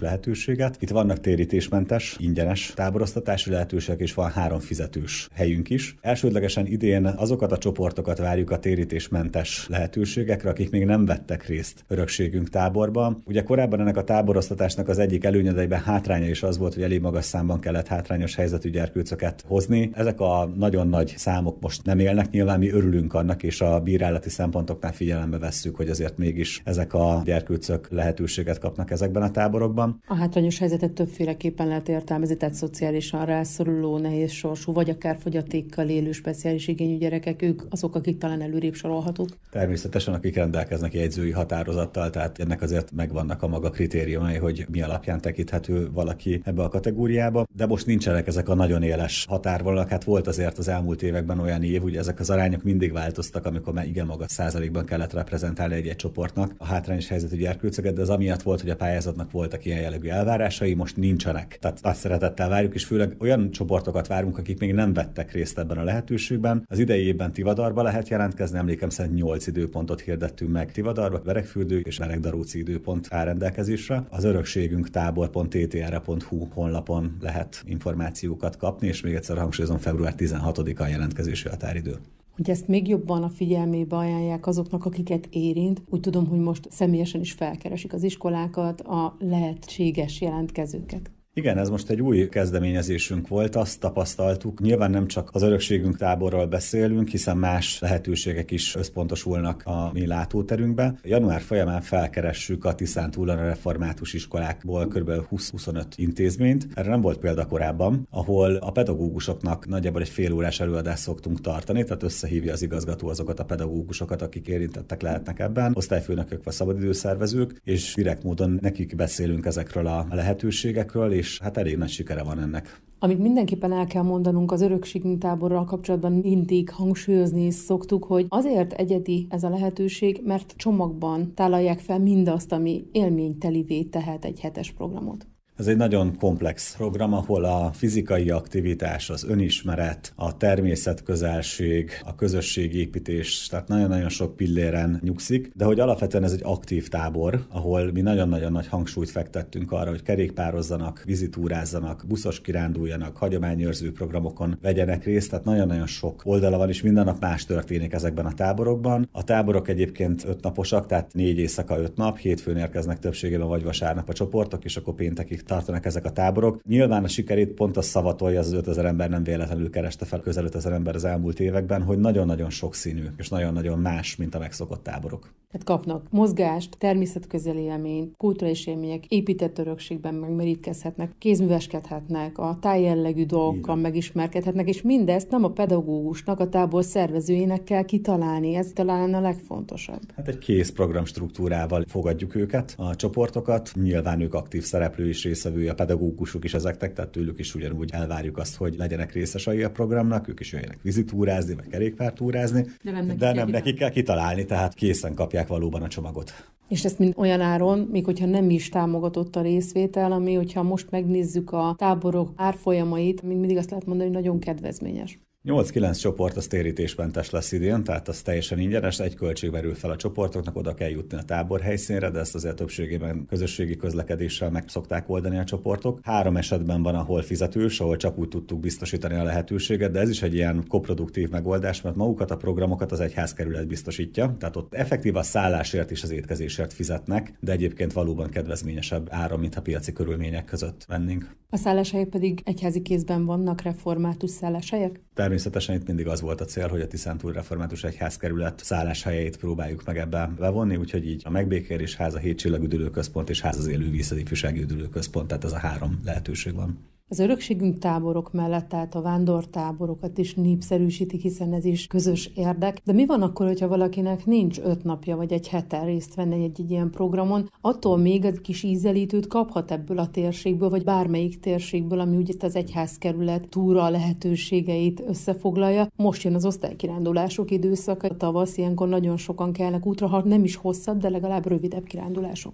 lehetőséget. Itt vannak térítésmentes, ingyenes táboroztatási lehetőségek, és van három fizetős helyünk is. Elsődlegesen idén azokat a csoportokat várjuk a térítésmentes lehetőségekre, akik még nem vettek részt örökségünk táborban. Ugye korábban ennek a táboroztatásnak az egyik előnye, de egyben hátránya is az volt, hogy elég magas számban kellett hátrányos helyzetű gyerkőcöket hozni. Ezek a nagyon nagy számok most nem élnek, nyilván mi örülünk annak, és a bírálati szempontoknál figyelembe vesszük, hogy azért mégis ezek a gyerkőcök lehetőséget kapnak ezekben a táborokban. A hátrányos helyzetet többféleképpen lehet értelmezni, tehát szociálisan rászoruló, nehéz sorsú, vagy akár fogyatékkal élő speciális igényű gyerekek, ők azok, akik talán előrébb sorolhatók. Természetesen, akik rendelkeznek jegyzői határozattal, tehát ennek azért megvannak a maga kritériumai, hogy mi alapján tekinthető valaki ebbe a kategóriába, de most nincsenek ezek a nagyon éles határvonalak. Hát volt azért az elmúlt években olyan év, hogy ezek az arányok mindig változtak, amikor már igen magas százalékban kellett reprezentálni egy-egy csoportnak a hátrányos helyzetű gyerkőcöket, de az amiatt volt, hogy a pályázatnak voltak ilyen jellegű elvárásai, most nincsenek. Tehát azt szeretettel várjuk, és főleg olyan csoportokat várunk, akik még nem vettek részt ebben a lehetőségben. Az idei évben Tivadarba lehet jelentkezni, emlékem szerint nyolc időpontot hirdettünk meg Tivadarba, Veregfürdő és Veregdaróci időpont áll rendelkezésre. Az örökségünk tábor pont t t r pont h u honlapon lehet információkat kapni, és még egyszer hangsúlyozom, február tizenhatodika a jelentkezési határidő. Hogy ezt még jobban a figyelmébe ajánlják azoknak, akiket érint. Úgy tudom, hogy most személyesen is felkeresik az iskolákat, a lehetséges jelentkezőket. Igen, ez most egy új kezdeményezésünk volt, azt tapasztaltuk. Nyilván nem csak az örökségünk táborról beszélünk, hiszen más lehetőségek is összpontosulnak a mi látóterünkbe. Január folyamán felkeressük a Tiszántúlon a református iskolákból kb. húsz-huszonöt intézményt. Erre nem volt példa korábban, ahol a pedagógusoknak nagyjából egy fél órás előadást szoktunk tartani, tehát összehívja az igazgató azokat a pedagógusokat, akik érintettek lehetnek ebben, osztályfőnökök vagy szabadidőszervezők, és direkt módon nekik beszélünk ezekről a lehetőségekről, és hát elég nagy sikere van ennek. Amit mindenképpen el kell mondanunk az örökségünk táborral kapcsolatban, mindig hangsúlyozni is szoktuk, hogy azért egyedi ez a lehetőség, mert csomagban tálalják fel mindazt, ami élménytelivé tehet egy hetes programot. Ez egy nagyon komplex program, ahol a fizikai aktivitás, az önismeret, a természetközelség, a közösségépítés, tehát nagyon-nagyon sok pilléren nyugszik, de hogy alapvetően ez egy aktív tábor, ahol mi nagyon-nagyon nagy hangsúlyt fektettünk arra, hogy kerékpározzanak, vízitúrázzanak, buszos kiránduljanak, hagyományőrző programokon vegyenek részt, tehát nagyon-nagyon sok oldala van, és minden nap más történik ezekben a táborokban. A táborok egyébként ötnaposak, tehát négy éjszaka, öt nap, hétfőn érkeznek többségében vagy vasárnap a csoportok, és akkor péntekig tartanak ezek a táborok. Nyilván a sikerét pont az szavatolja, az ötezer ember nem véletlenül kereste fel, közel ötezer ember az elmúlt években, hogy nagyon-nagyon sokszínű, és nagyon-nagyon más, mint a megszokott táborok. Tehát kapnak mozgást, természetközeli élményt, kulturális élmények, épített örökségben megmerítkezhetnek, kézműveskedhetnek, a tájjellegű dolgokkal megismerkedhetnek, és mindezt nem a pedagógusnak, a tábor szervezőjének kell kitalálni. Ez talán a legfontosabb. Hát egy kész program struktúrával fogadjuk őket, a csoportokat, nyilván ők aktív szereplő és részevői, a pedagógusok is ezeknek, tehát tőlük is ugyanúgy elvárjuk azt, hogy legyenek részesei a programnak, ők is jöjjenek vizitúrázni, vagy kerékpártúrázni, de nem, nekik, de nem nekik kell kitalálni, tehát készen kapják valóban a csomagot. És ezt mind olyan áron, még hogyha nem is támogatott a részvétel, ami, hogyha most megnézzük a táborok árfolyamait, még mindig azt lehet mondani, hogy nagyon kedvezményes. nyolc-kilenc csoport az térítésmentes lesz idén, tehát az teljesen ingyenes, egy költség merül fel a csoportoknak, oda kell jutni a tábor helyszínre, de ezt azért többségében közösségi közlekedéssel meg szokták oldani a csoportok. Három esetben van, ahol fizetős, ahol csak úgy tudtuk biztosítani a lehetőséget, de ez is egy ilyen koproduktív megoldás, mert magukat a programokat az egyházkerület biztosítja, tehát ott effektív a szállásért és az étkezésért fizetnek, de egyébként valóban kedvezményesebb áron, mint a piaci körülmények között vennénk. A szálláshelyek pedig egyházi kézben vannak, református szálláshelyek? Természetesen itt mindig az volt a cél, hogy a Tiszántúli Református Egyházkerület szálláshelyeit próbáljuk meg ebben bevonni, úgyhogy így a Megbékélés Háza, Hétcsillag Üdülőközpont és Ház az Élővíz az Ifjúsági Üdülőközpont, tehát ez a három lehetőség van. Az örökségünk táborok mellett, tehát a vándortáborokat is népszerűsítik, hiszen ez is közös érdek. De mi van akkor, hogyha valakinek nincs öt napja vagy egy hete részt venni egy, egy ilyen programon, attól még egy kis ízelítőt kaphat ebből a térségből, vagy bármelyik térségből, ami ugye az egyházkerület túra lehetőségeit összefoglalja. Most jön az osztálykirándulások időszaka, a tavasz, ilyenkor nagyon sokan kelnek útra, ha nem is hosszabb, de legalább rövidebb kirándulásokra.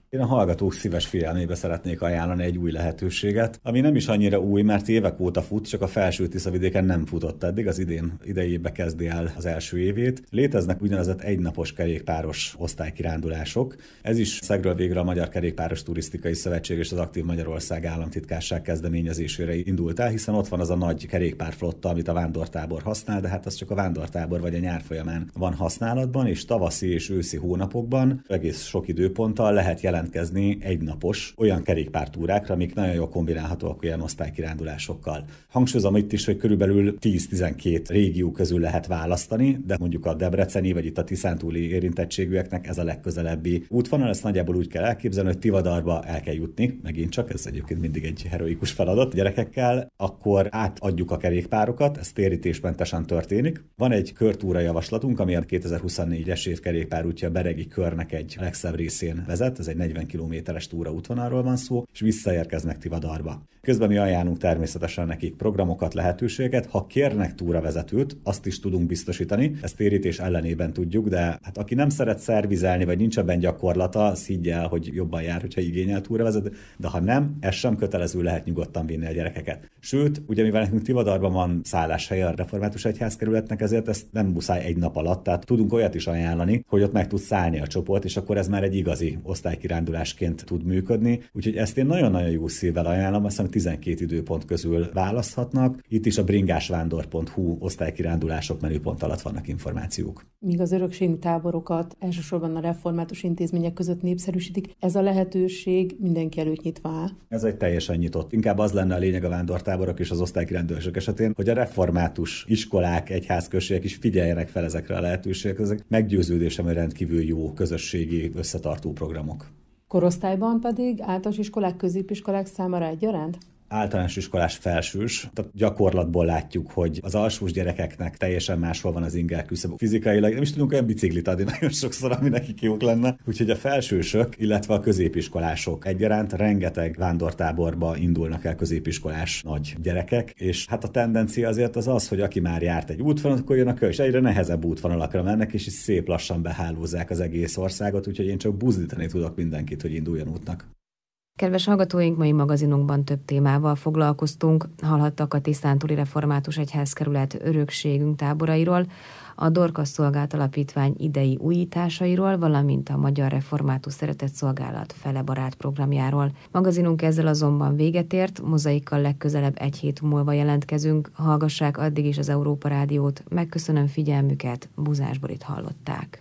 Én a hallgatók szíves figyelmébe szeretnék ajánlani egy új lehetőséget, ami nem is annyira új, mert évek óta fut, csak a felső Tiszavidéken nem futott eddig, az idén idejébe kezdi el az első évét. Léteznek úgynevezett egynapos kerékpáros osztálykirándulások. Ez is szegről végre a Magyar Kerékpáros Turisztikai Szövetség és az Aktív Magyarország Államtitkárság kezdeményezésére indult el, hiszen ott van az a nagy kerékpárflotta, amit a vándortábor használ, de hát az csak a vándortábor vagy a nyár folyamán van használatban, és tavaszi és őszi hónapokban egész sok időponttal lehet jelentkezni egynapos olyan kerékpártúrákra, amik nagyon jól kombinálhatóak olyan osztálykirándulásokkal. Hangsúlyozom itt is, hogy körülbelül tíz-tizenkét régió közül lehet választani, de mondjuk a debreceni vagy itt a tiszántúli érintettségűeknek ez a legközelebbi útvonal. Ezt nagyjából úgy kell elképzelni, hogy Tivadarba el kell jutni, megint csak, ez egyébként mindig egy heroikus feladat gyerekekkel, akkor átadjuk a kerékpárokat, ez térítésmentesen történik. Van egy körtúra javaslatunk, ami a kétezer-huszonnégyes év kerékpárútja Beregi körnek egy legszebb részén vezet, ez egy negyven kilométeres túraútvonalról van szó, és visszaérkeznek Tivadarba. Közben mi ajánlunk természetesen nekik programokat, lehetőséget. Ha kérnek túravezetőt, azt is tudunk biztosítani, ezt térítés ellenében tudjuk, de hát aki nem szeret szervizelni, vagy nincs ebben gyakorlata, az higgye el, hogy jobban jár, hogyha igényel túravezető, de ha nem, ez sem kötelező, lehet nyugodtan vinni a gyerekeket. Sőt, ugye mivel nekünk Tivadarban van szálláshelye a Református Egyházkerületnek, ezért ezt nem muszáj egy nap alatt, tehát tudunk olyat is ajánlani, hogy ott meg tud szállni a csoport, és akkor ez már egy igazi osztálykirándulásként tud működni. Úgyhogy ezt én nagyon-nagyon jó szívvel ajánlom, azt hiszem tizenkét időpont közül választhatnak. Itt is a bringásvándor pont hu osztálykirándulások menüpont alatt vannak információk. Míg az örökségi táborokat elsősorban a református intézmények között népszerűsítik, ez a lehetőség mindenki előtt nyitva áll. Ez egy teljesen nyitott. Inkább az lenne a lényeg a vándortáborok és az osztálykirándulások esetén, hogy a református iskolák, egyházközségek is figyeljenek fel ezekre a lehetőségekre. Ezek meggyőződésem, hogy rendkívül jó közösségi összetartó programok. Korosztályban pedig általános iskolák, középiskolák számára egyaránt? Általános iskolás felsős, tehát gyakorlatból látjuk, hogy az alsós gyerekeknek teljesen máshol van az inger küszöb. Fizikailag nem is tudunk olyan biciklit adni nagyon sokszor, ami nekik jók lenne. Úgyhogy a felsősök, illetve a középiskolások egyaránt rengeteg vándortáborba indulnak el középiskolás nagy gyerekek, és hát a tendencia azért az az, hogy aki már járt egy útvonal, akkor jön a kö, és egyre nehezebb útvonalakra mennek, és is szép lassan behálózzák az egész országot, úgyhogy én csak buzdítani tudok mindenkit, hogy induljon útnak. Kedves hallgatóink, mai magazinunkban több témával foglalkoztunk. Hallhattak a Tiszántúli Református Egyházkerület örökségünk táborairól, a Dorcas Szolgált Alapítvány idei újításairól, valamint a Magyar Református Szeretetszolgálat Fele Barát programjáról. Magazinunk ezzel azonban véget ért, Mozaikkal legközelebb egy hét múlva jelentkezünk. Hallgassák addig is az Európa Rádiót. Megköszönöm figyelmüket, Buzás Borit hallották.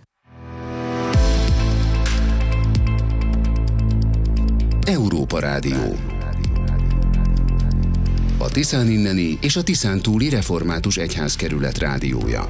Európa Rádió. A Tiszán inneni és a Tiszántúli Református Egyházkerület rádiója.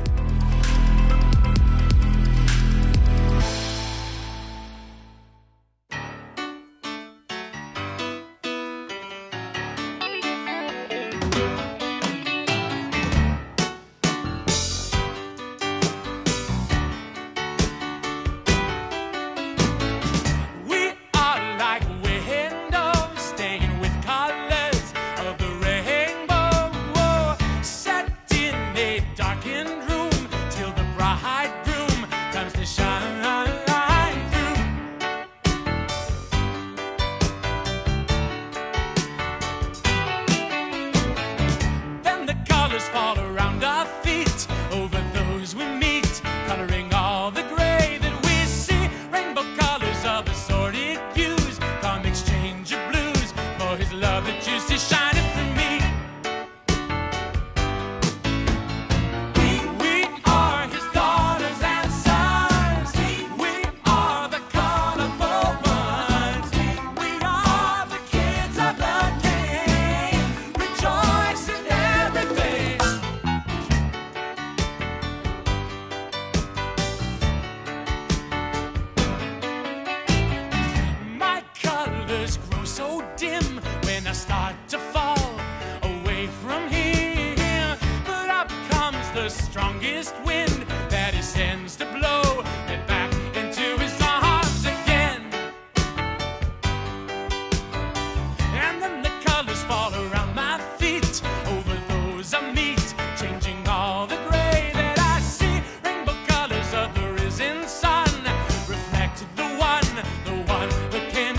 The one, the one, the can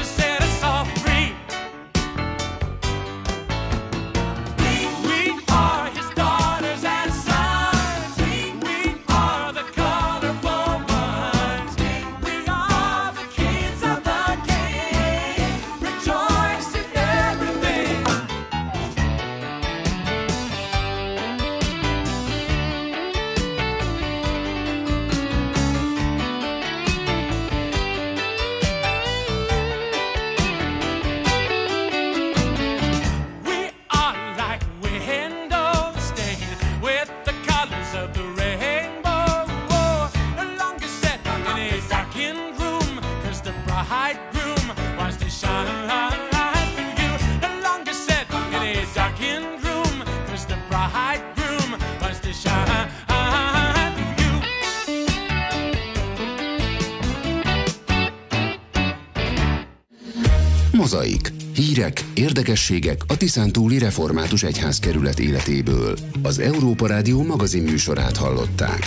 Mozaik. Hírek, érdekességek a Tiszántúli Református Egyházkerület életéből. Az Európa Rádió magazin műsorát hallották.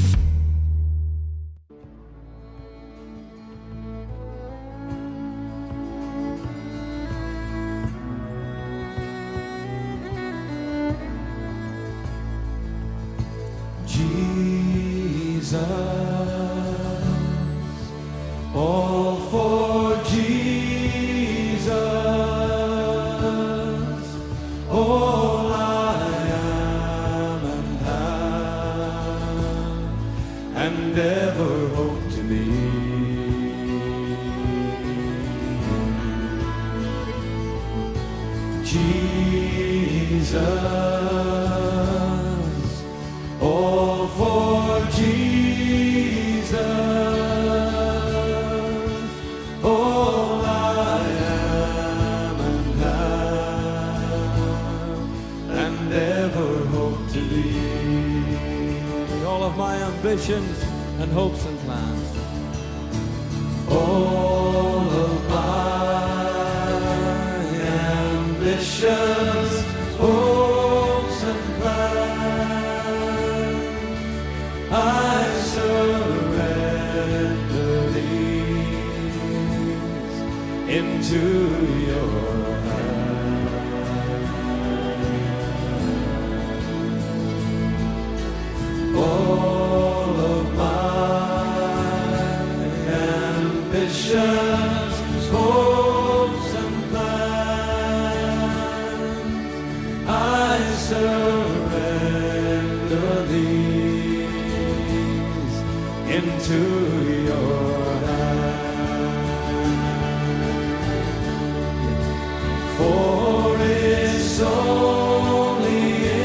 All for Jesus, all I am and have, and ever hope to be. Jesus, all for Jesus. My ambitions and hopes and plans, all of my ambitions, hopes and plans, I surrender these into your all of my ambitions, hopes and plans, I surrender these into your hand. For it's only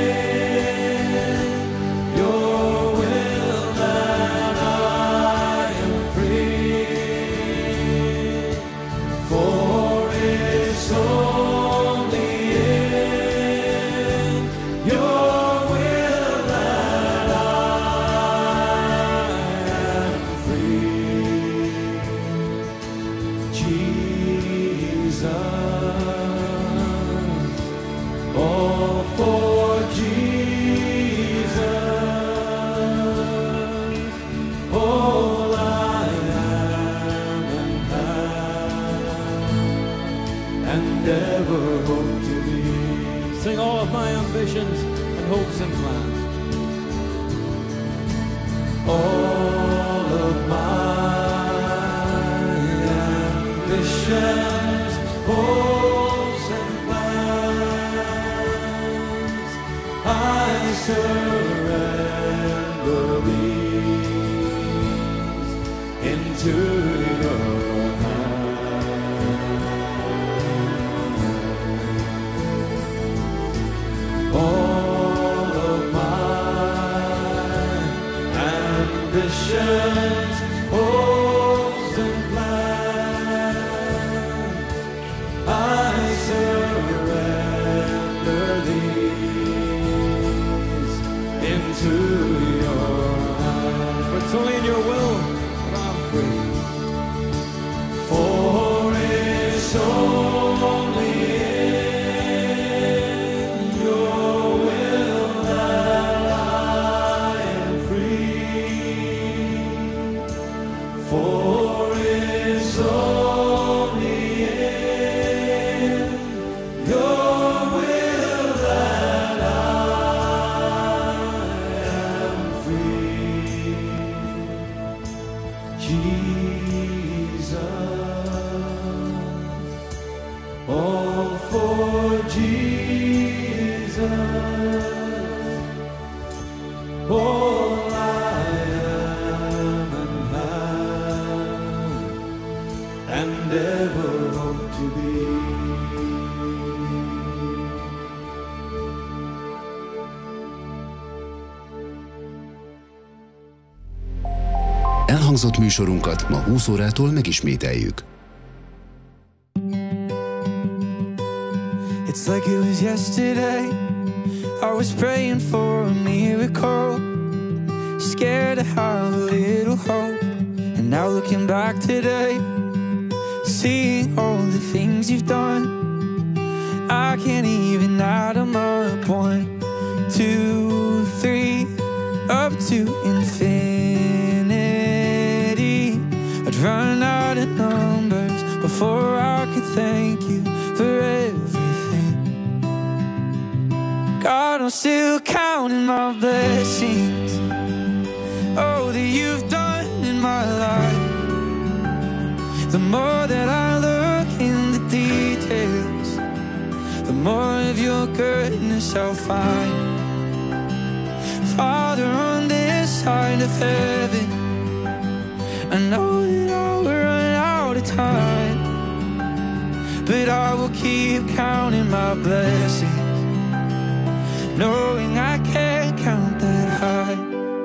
all of my ambitions and hopes and plans, all of my ambitions, hopes and plans, I surrender these into your all of my ambitions, hopes and plans, I surrender these into your hands. For it's only in your will that I'm free. For it's only all I am and have, and ever hope to be. Elhangzott műsorunkat ma húsz órától megismételjük. It's like it was yesterday. I was praying for a miracle, scared to have a little hope. And now looking back today, seeing all the things you've done. I can't even add them up. One, two, three, up to infinity. I'd run out of numbers before I could thank you for everything. God, I'm still counting my blessings. Oh, that you've done in my life. The more that I look in the details, the more of your goodness I'll find. Father, on this side of heaven, I know that I will run out of time, but I will keep counting my blessings, knowing I can't count that high.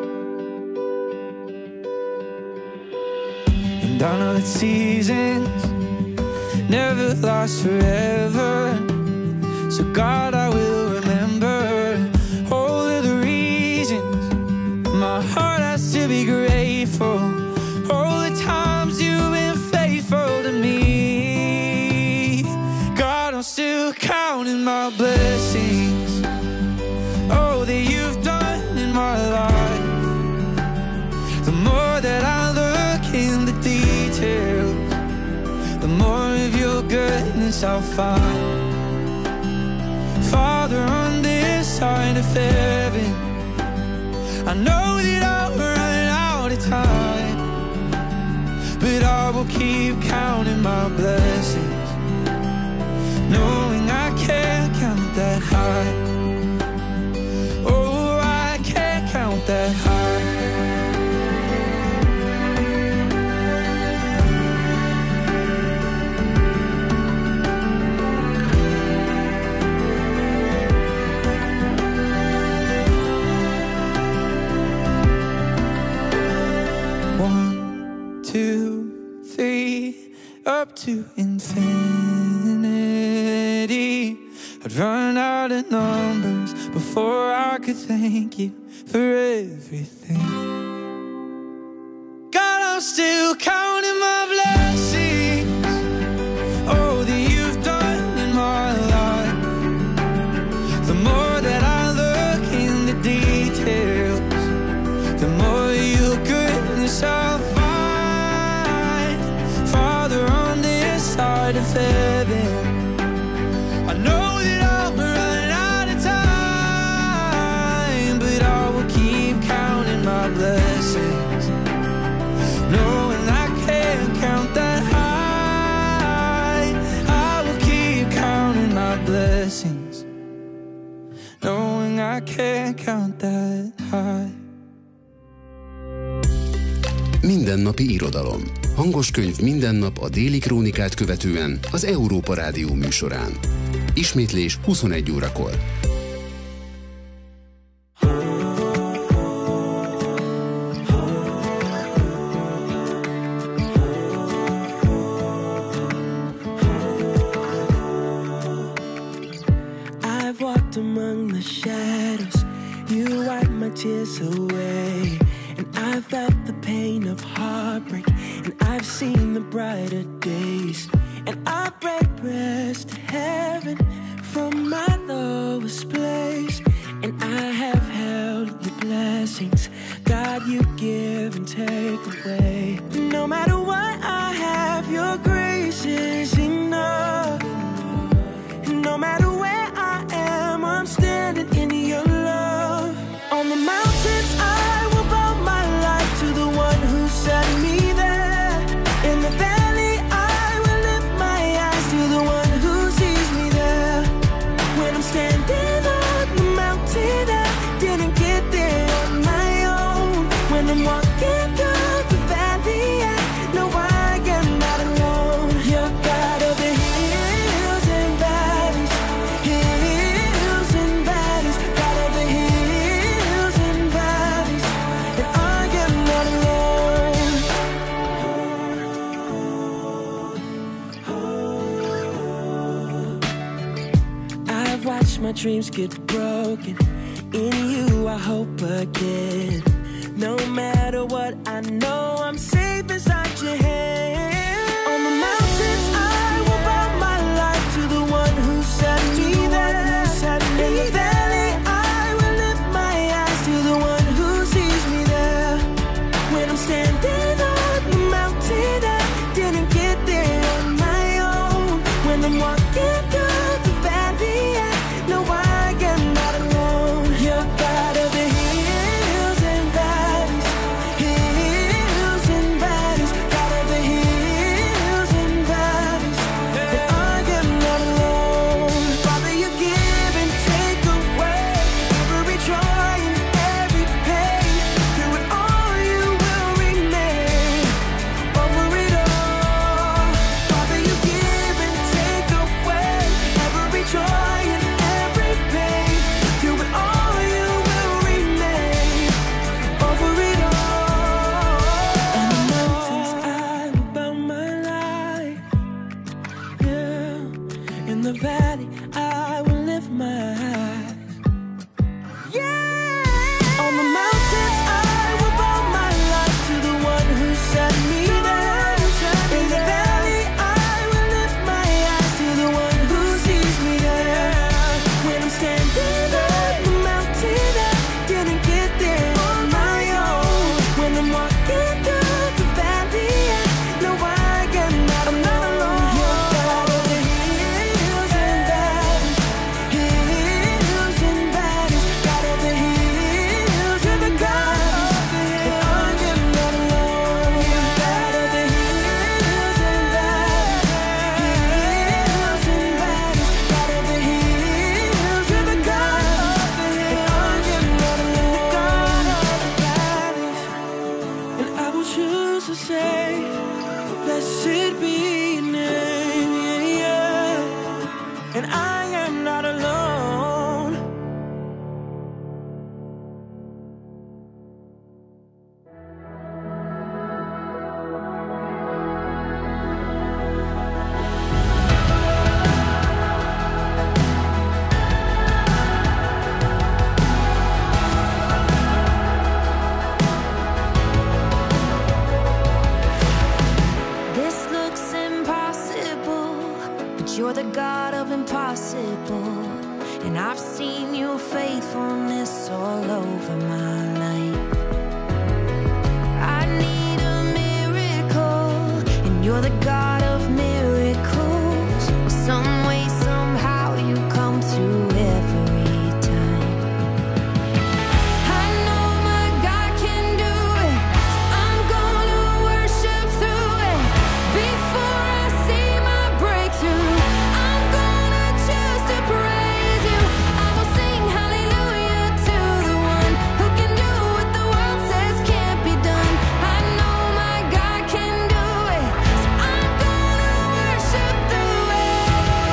And I know that seasons never last forever, so God, I will remember all of the reasons my heart has to be grateful. All the times you've been faithful to me. God, I'm still counting my blessings. Oh, that you've done in my life. The more that I look in the details, the more of your goodness I'll find. Father, on this side of heaven, I know that I'll run out of time, but I will keep counting my blessings, knowing I can't count that high. Oh, I can't count that high. Up to infinity. I'd run out of numbers before I could thank you for everything. God, I'm still counting my blessings. Oh, that you've done in my life. The more that I look in the details, the more your goodness I'll find. Side of heaven, I know that I'll run out of time, but I will keep counting my blessings, knowing I can't count that high. I will keep counting my blessings, knowing I can't count that high. Mindennapi irodalom. Hangos könyv minden nap a Déli Krónikát követően az Európa Rádió műsorán. Ismétlés huszonegy órakor. I've walked among the shadows, you wiped my tears away, and I felt the pain of heartbreak, and I've seen the brighter days, and I pray prayers to heaven from my lowest place, and I have held your blessings, God, you give and take away. No matter what I have, your grace is enough. No matter where I am, I'm standing in your love. On the mountains I will bow my life to the one who set me there. In the valley I will lift my eyes to the one who sees me there. When I'm standing on the mountain, I didn't get there on my own. When I'm walking through the valley, I know I am not alone. You're God of the hills and valleys, hills and valleys, God of the hills and valleys, and I am not alone. I've watched my dreams get broken. In you I hope again. No matter what, I know I'm safe inside your hand. On the mountains and I've seen your faithfulness all over my life. I need a miracle, and you're the God of miracles. Some way, somehow you come through every time. I know my God can do it, so I'm gonna worship through it. Before I see my breakthrough, I'm gonna choose to praise you. I will sing hallelujah to the one who can do what the world says can't be done. I know my God can do it, so I'm gonna worship through it.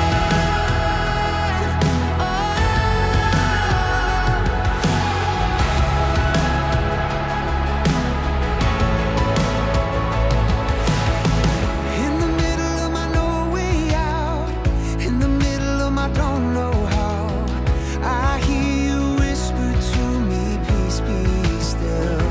Oh. In the middle of my no way out, in the middle of my don't know how, I hear you whisper to me, peace be still.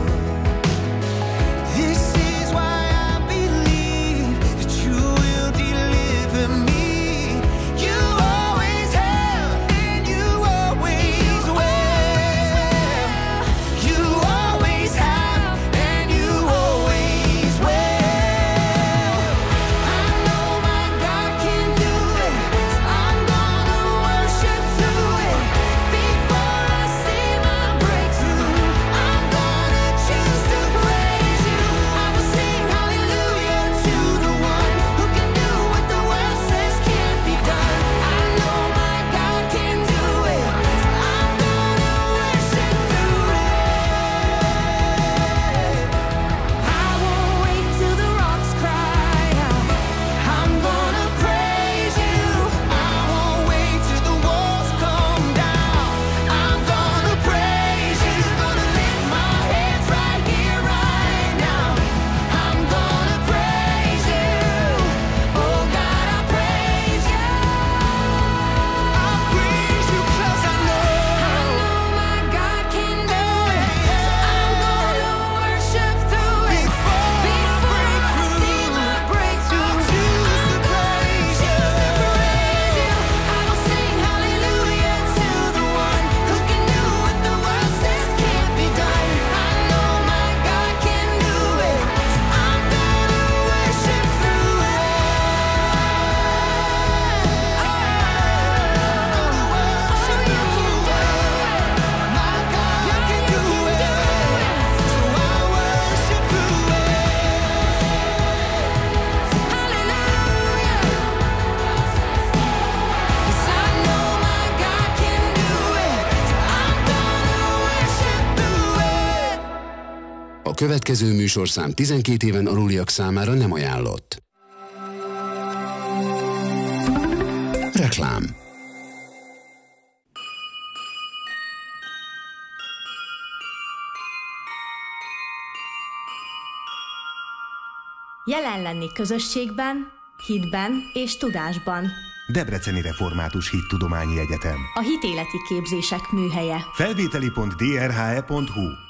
This is why I believe that you will deliver me. You always have, and you always will. You always have, and you always will. I know my God can do it, so I'm gonna worship through it. Before I see my breakthrough, I'm gonna choose to praise you. I will sing hallelujah to the one who can do what the world says can't be done. I know my God can do it, so I'm gonna worship through it. I won't wait till the rocks cry out. I'm gonna praise you. I won't wait till the walls come down. I'm gonna praise you. Gonna lift my hands right here, right now. I'm gonna praise you. Oh God, I praise you. I praise you 'cause I know I know my God can do it. So I'm gonna worship through it. Before I see my breakthrough, I'm gonna choose to praise you. I will sing hallelujah to the one who can do what the world says can't be done. I know my God can do it, so I'm gonna worship through it. Oh, you can do it. My God can do it, so I worship through it. Hallelujah. 'Cause I know my God can do it, so I'm gonna worship through it. A következő műsorszám tizenkét éven aluliak számára nem ajánlott. Reklám. Jelen lenni közösségben, hitben és tudásban. Debreceni Református Hittudományi Egyetem. A hitéleti képzések műhelye. Felvételi pont d r h e pont h u